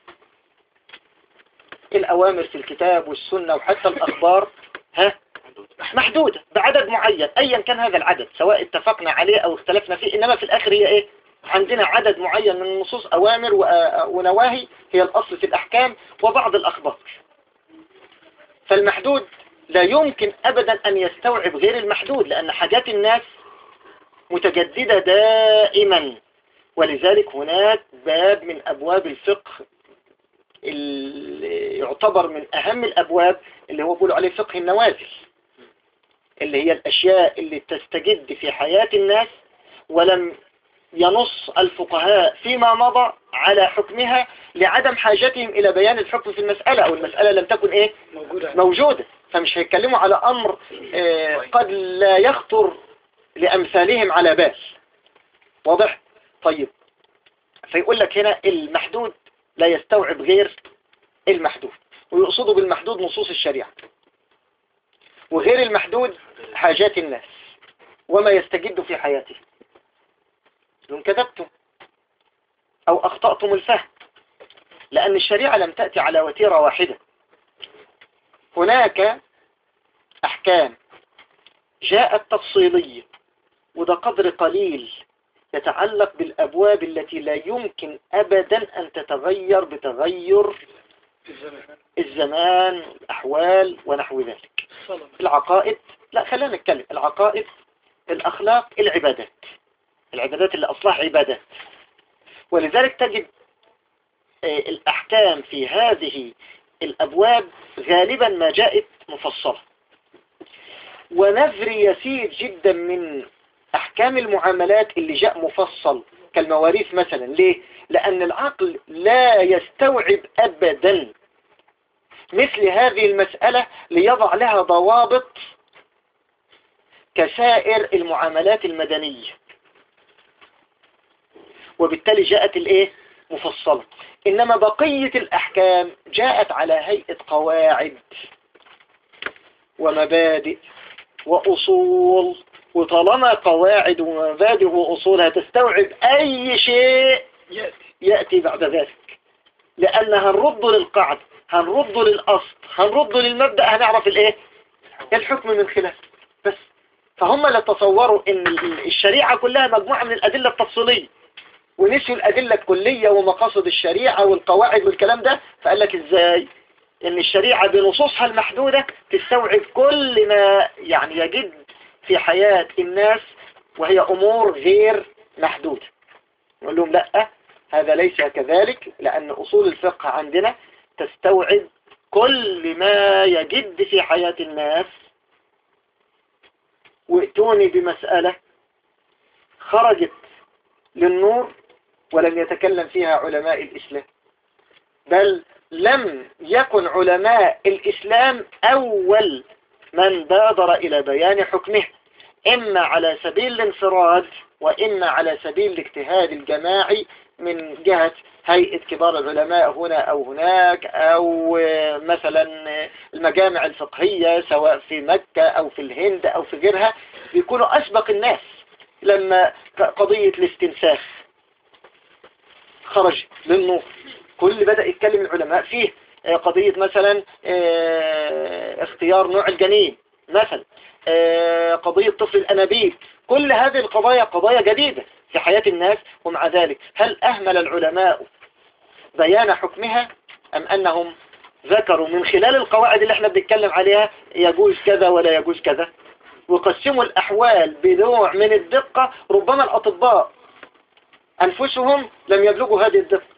الأوامر في الكتاب والسنة وحتى الأخبار محدودة بعدد معين أيا كان هذا العدد، سواء اتفقنا عليه أو اختلفنا فيه، إنما في الآخر هي إيه؟ عندنا عدد معين من النصوص، أوامر ونواهي هي الأصل في الأحكام وبعض الأخبار. فالمحدود لا يمكن أبدا أن يستوعب غير المحدود، لأن حاجات الناس متجددة دائما، ولذلك هناك باب من أبواب الفقه اللي يعتبر من أهم الأبواب اللي هو بيقولوا عليه فقه النوازل، اللي هي الأشياء اللي تستجد في حياة الناس ولم ينص الفقهاء فيما مضى على حكمها لعدم حاجتهم إلى بيان الحكم في المسألة، أو المسألة لم تكن موجودة. فمش هيتكلموا على أمر قد لا يخطر لأمثالهم على بال. واضح؟ طيب، فيقول لك هنا المحدود لا يستوعب غير المحدود، ويقصدوا بالمحدود نصوص الشريعة، وغير المحدود حاجات الناس وما يستجد في حياته. لن كذبتم أو أخطأتم الفهم، لأن الشريعة لم تأتي على وتيرة واحدة. هناك أحكام جاءت تفصيلية، وده قدر قليل يتعلق بالأبواب التي لا يمكن أبدا أن تتغير بتغير الزمان الأحوال ونحو ذلك. العقائد، لا خلينا نتكلم، العقائد، الأخلاق، العبادات اللي أصلها عبادات. ولذلك تجد الأحكام في هذه الأبواب غالبا ما جاءت مفصلة، ونذر يسير جدا من أحكام المعاملات اللي جاء مفصل كالمواريث مثلا. ليه؟ لأن العقل لا يستوعب أبدا مثل هذه المسألة ليضع لها ضوابط كسائر المعاملات المدنية، وبالتالي جاءت مفصلة. إنما بقية الأحكام جاءت على هيئة قواعد ومبادئ وأصول، وطالما قواعد ومبادئ وأصول هتستوعب أي شيء يأتي بعد ذلك، لأن هنرد للقاعدة، هنرد للأصل، هنرد للمبدأ، هنعرف الحكم من خلاله بس. فهم لا تصوروا ان الشريعة كلها مجموعة من الأدلة التفصيلية، ونسيوا الأدلة الكلية ومقاصد الشريعة والقواعد والكلام ده. فقال لك ازاي ان الشريعة بنصوصها المحدودة تستوعب كل ما يعني يجد في حياة الناس، وهي أمور غير محدودة. نقول لهم لا، هذا ليس كذلك، لأن أصول الفقه عندنا تستوعب كل ما يجد في حياة الناس. وائتوني بمسألة خرجت للنور ولم يتكلم فيها علماء الإسلام، بل لم يكن علماء الإسلام أول من بادر إلى بيان حكمه، إما على سبيل الانفراد وإما على سبيل الاجتهاد الجماعي من جهة هيئة كبار العلماء هنا أو هناك، أو مثلا المجامع الفقهية سواء في مكة أو في الهند أو في غيرها، بيكونوا أسبق الناس. لما قضية الاستنساخ خرج للنور، كل بدأ يتكلم العلماء فيه. قضية مثلا اختيار نوع الجنين مثلا، قضية طفل الأنابيب، كل هذه القضايا قضايا جديدة في حياة الناس. ومع ذلك هل أهمل العلماء بيان حكمها، أم أنهم ذكروا من خلال القواعد اللي احنا بنتكلم عليها يجوز كذا ولا يجوز كذا، وقسموا الأحوال بنوع من الدقة ربما الأطباء أنفسهم لم يبلغوا هذه الدقة.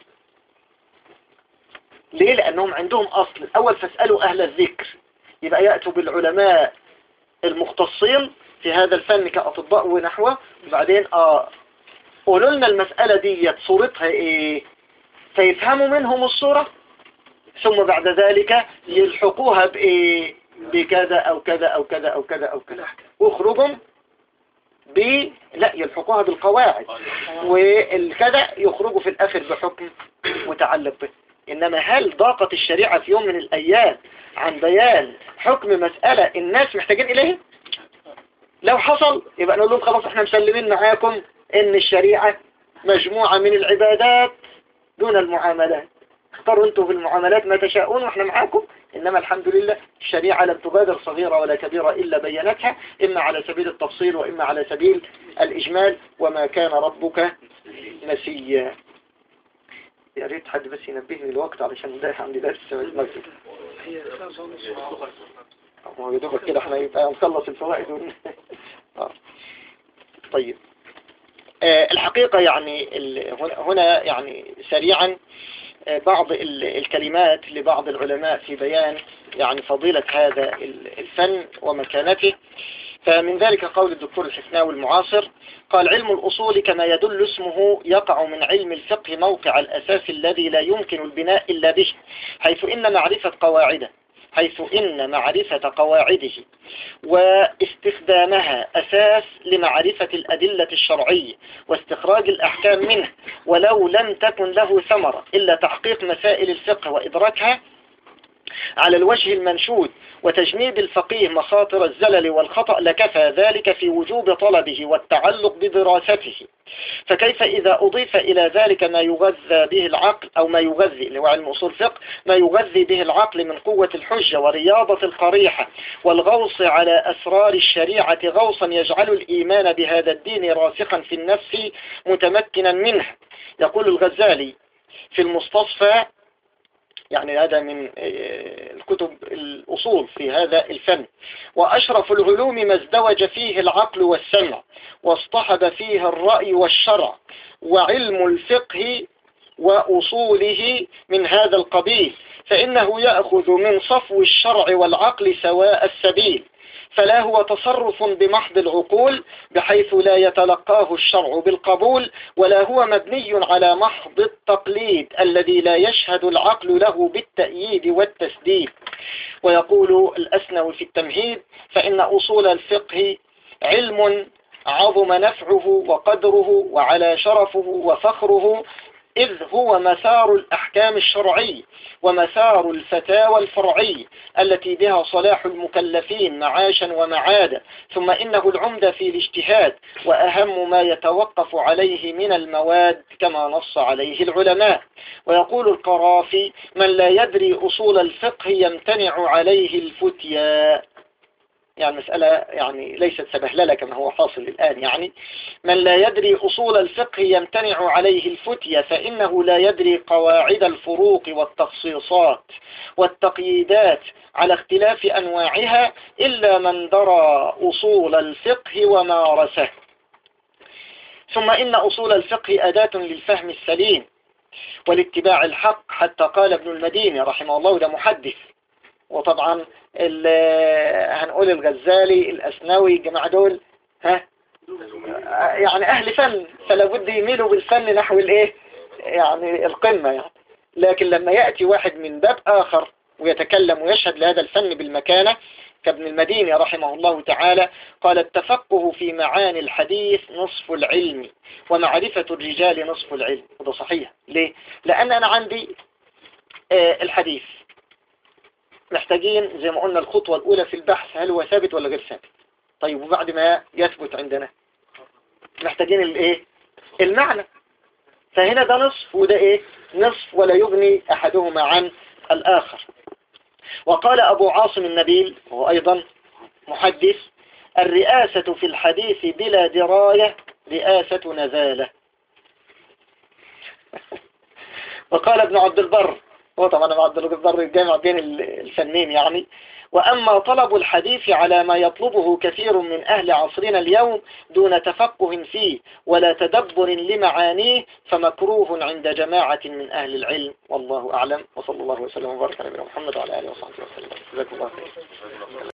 ليه؟ لأنهم عندهم أصل الأول، فاسألوا أهل الذكر، يبقى يأتوا بالعلماء المختصين في هذا الفن كأطباء ونحوه، وبعدين قولوا لنا المسألة دي صورتها ايه، فيفهموا منهم الصورة، ثم بعد ذلك يلحقوها بايه، بكذا او كذا او كذا او كذا او كذا، واخرجوا لا يلحقوها بالقواعد والكذا، يخرجوا في الاخر بحكم متعلق به. انما هل ضاقت الشريعة في يوم من الايام عن بيان حكم مسألة الناس محتاجين اليه؟ لو حصل يبقى نقول لهم خلاص احنا مسلمين معاكم ان الشريعة مجموعة من العبادات دون المعاملات، اختاروا انتوا في المعاملات ما تشاءون واحنا معاكم. انما الحمد لله الشريعة لم تبادر صغيرة ولا كبيرة الا بينتها، اما على سبيل التفصيل واما على سبيل الاجمال، وما كان ربك نسيا. يا ريت حد بس ينبهني الوقت علشان ده عندي درس المسجد. هو يدوبك كده احنا يبقى نخلص الفوائد طيب الحقيقة يعني هنا يعني سريعا بعض الكلمات لبعض العلماء في بيان يعني فضيلة هذا الفن ومكانته. فمن ذلك قول الدكتور الحسناوي المعاصر قال علم الأصول كما يدل اسمه يقع من علم الفقه موقع الأساس الذي لا يمكن البناء إلا به، حيث إن معرفة قواعده واستخدامها أساس لمعرفة الأدلة الشرعية واستخراج الأحكام منه، ولو لم تكن له ثمرة إلا تحقيق مسائل الفقه وإدراكها على الوجه المنشود وتجنيب الفقيه مخاطر الزلل والخطأ لكفى ذلك في وجوب طلبه والتعلق بدراسته. فكيف إذا أضيف إلى ذلك ما يغذى به العقل أو ما يغذي اللي هو علم أصول الفقه ما يغذي به العقل من قوة الحجة ورياضة القريحة والغوص على أسرار الشريعة غوصا يجعل الإيمان بهذا الدين راسخا في النفس متمكنا منه. يقول الغزالي في المستصفى، يعني هذا من الكتب الأصول في هذا الفن: وأشرف العلوم ما ازدوج فيه العقل والسمع واصطحب فيه الرأي والشرع، وعلم الفقه وأصوله من هذا القبيل، فإنه يأخذ من صفو الشرع والعقل سواء السبيل، فلا هو تصرف بمحض العقول بحيث لا يتلقاه الشرع بالقبول، ولا هو مبني على محض التقليد الذي لا يشهد العقل له بالتأييد والتسديد. ويقول الأسنوي في التمهيد: فإن أصول الفقه علم عظم نفعه وقدره وعلى شرفه وفخره، إذ هو مسار الأحكام الشرعي ومسار الفتاوى الفرعي التي بها صلاح المكلفين معاشا ومعادا، ثم إنه العمدة في الاجتهاد وأهم ما يتوقف عليه من المواد كما نص عليه العلماء. ويقول القرافي: من لا يدري أصول الفقه يمتنع عليه الفتيا. يعني مسألة يعني ليست سبهللة كما هو حاصل الآن. يعني من لا يدري أصول الفقه يمتنع عليه الفتية، فإنه لا يدري قواعد الفروق والتخصيصات والتقييدات على اختلاف أنواعها إلا من درى أصول الفقه ومارسه. ثم إن أصول الفقه أداة للفهم السليم والاتباع الحق، حتى قال ابن المديني رحمه الله، ده محدث، وطبعا هنقول الغزالي الأسنوي الجماعة دول يعني أهل فن، فلا بد يميلوا بالفن نحو الايه يعني القمة يعني. لكن لما يأتي واحد من باب آخر ويتكلم ويشهد لهذا الفن بالمكانة كابن المديني رحمه الله تعالى، قال: التفقه في معاني الحديث نصف العلم ومعرفة الرجال نصف العلم. وده صحيح. ليه؟ لأن أنا عندي الحديث محتاجين زي ما قلنا الخطوة الأولى في البحث هل هو ثابت ولا غير ثابت. طيب وبعد ما يثبت عندنا محتاجين الايه المعنى، فهنا ده نصف وده ايه نصف، ولا يغني أحدهما عن الآخر. وقال أبو عاصم النبيل وهو أيضا محدث: الرئاسة في الحديث بلا دراية رئاسة نزالة. وقال ابن عبد البر، هو طبعا ابن عبد البر الجامع بين الفنين يعني: وأما طلب الحديث على ما يطلبه كثير من أهل عصرنا اليوم دون تفقه فيه ولا تدبر لمعانيه فمكروه عند جماعة من أهل العلم، والله أعلم. وصلى الله وسلم وبارك على نبينا محمد وعلى آله وصحبه وسلم. جزاكم الله خير.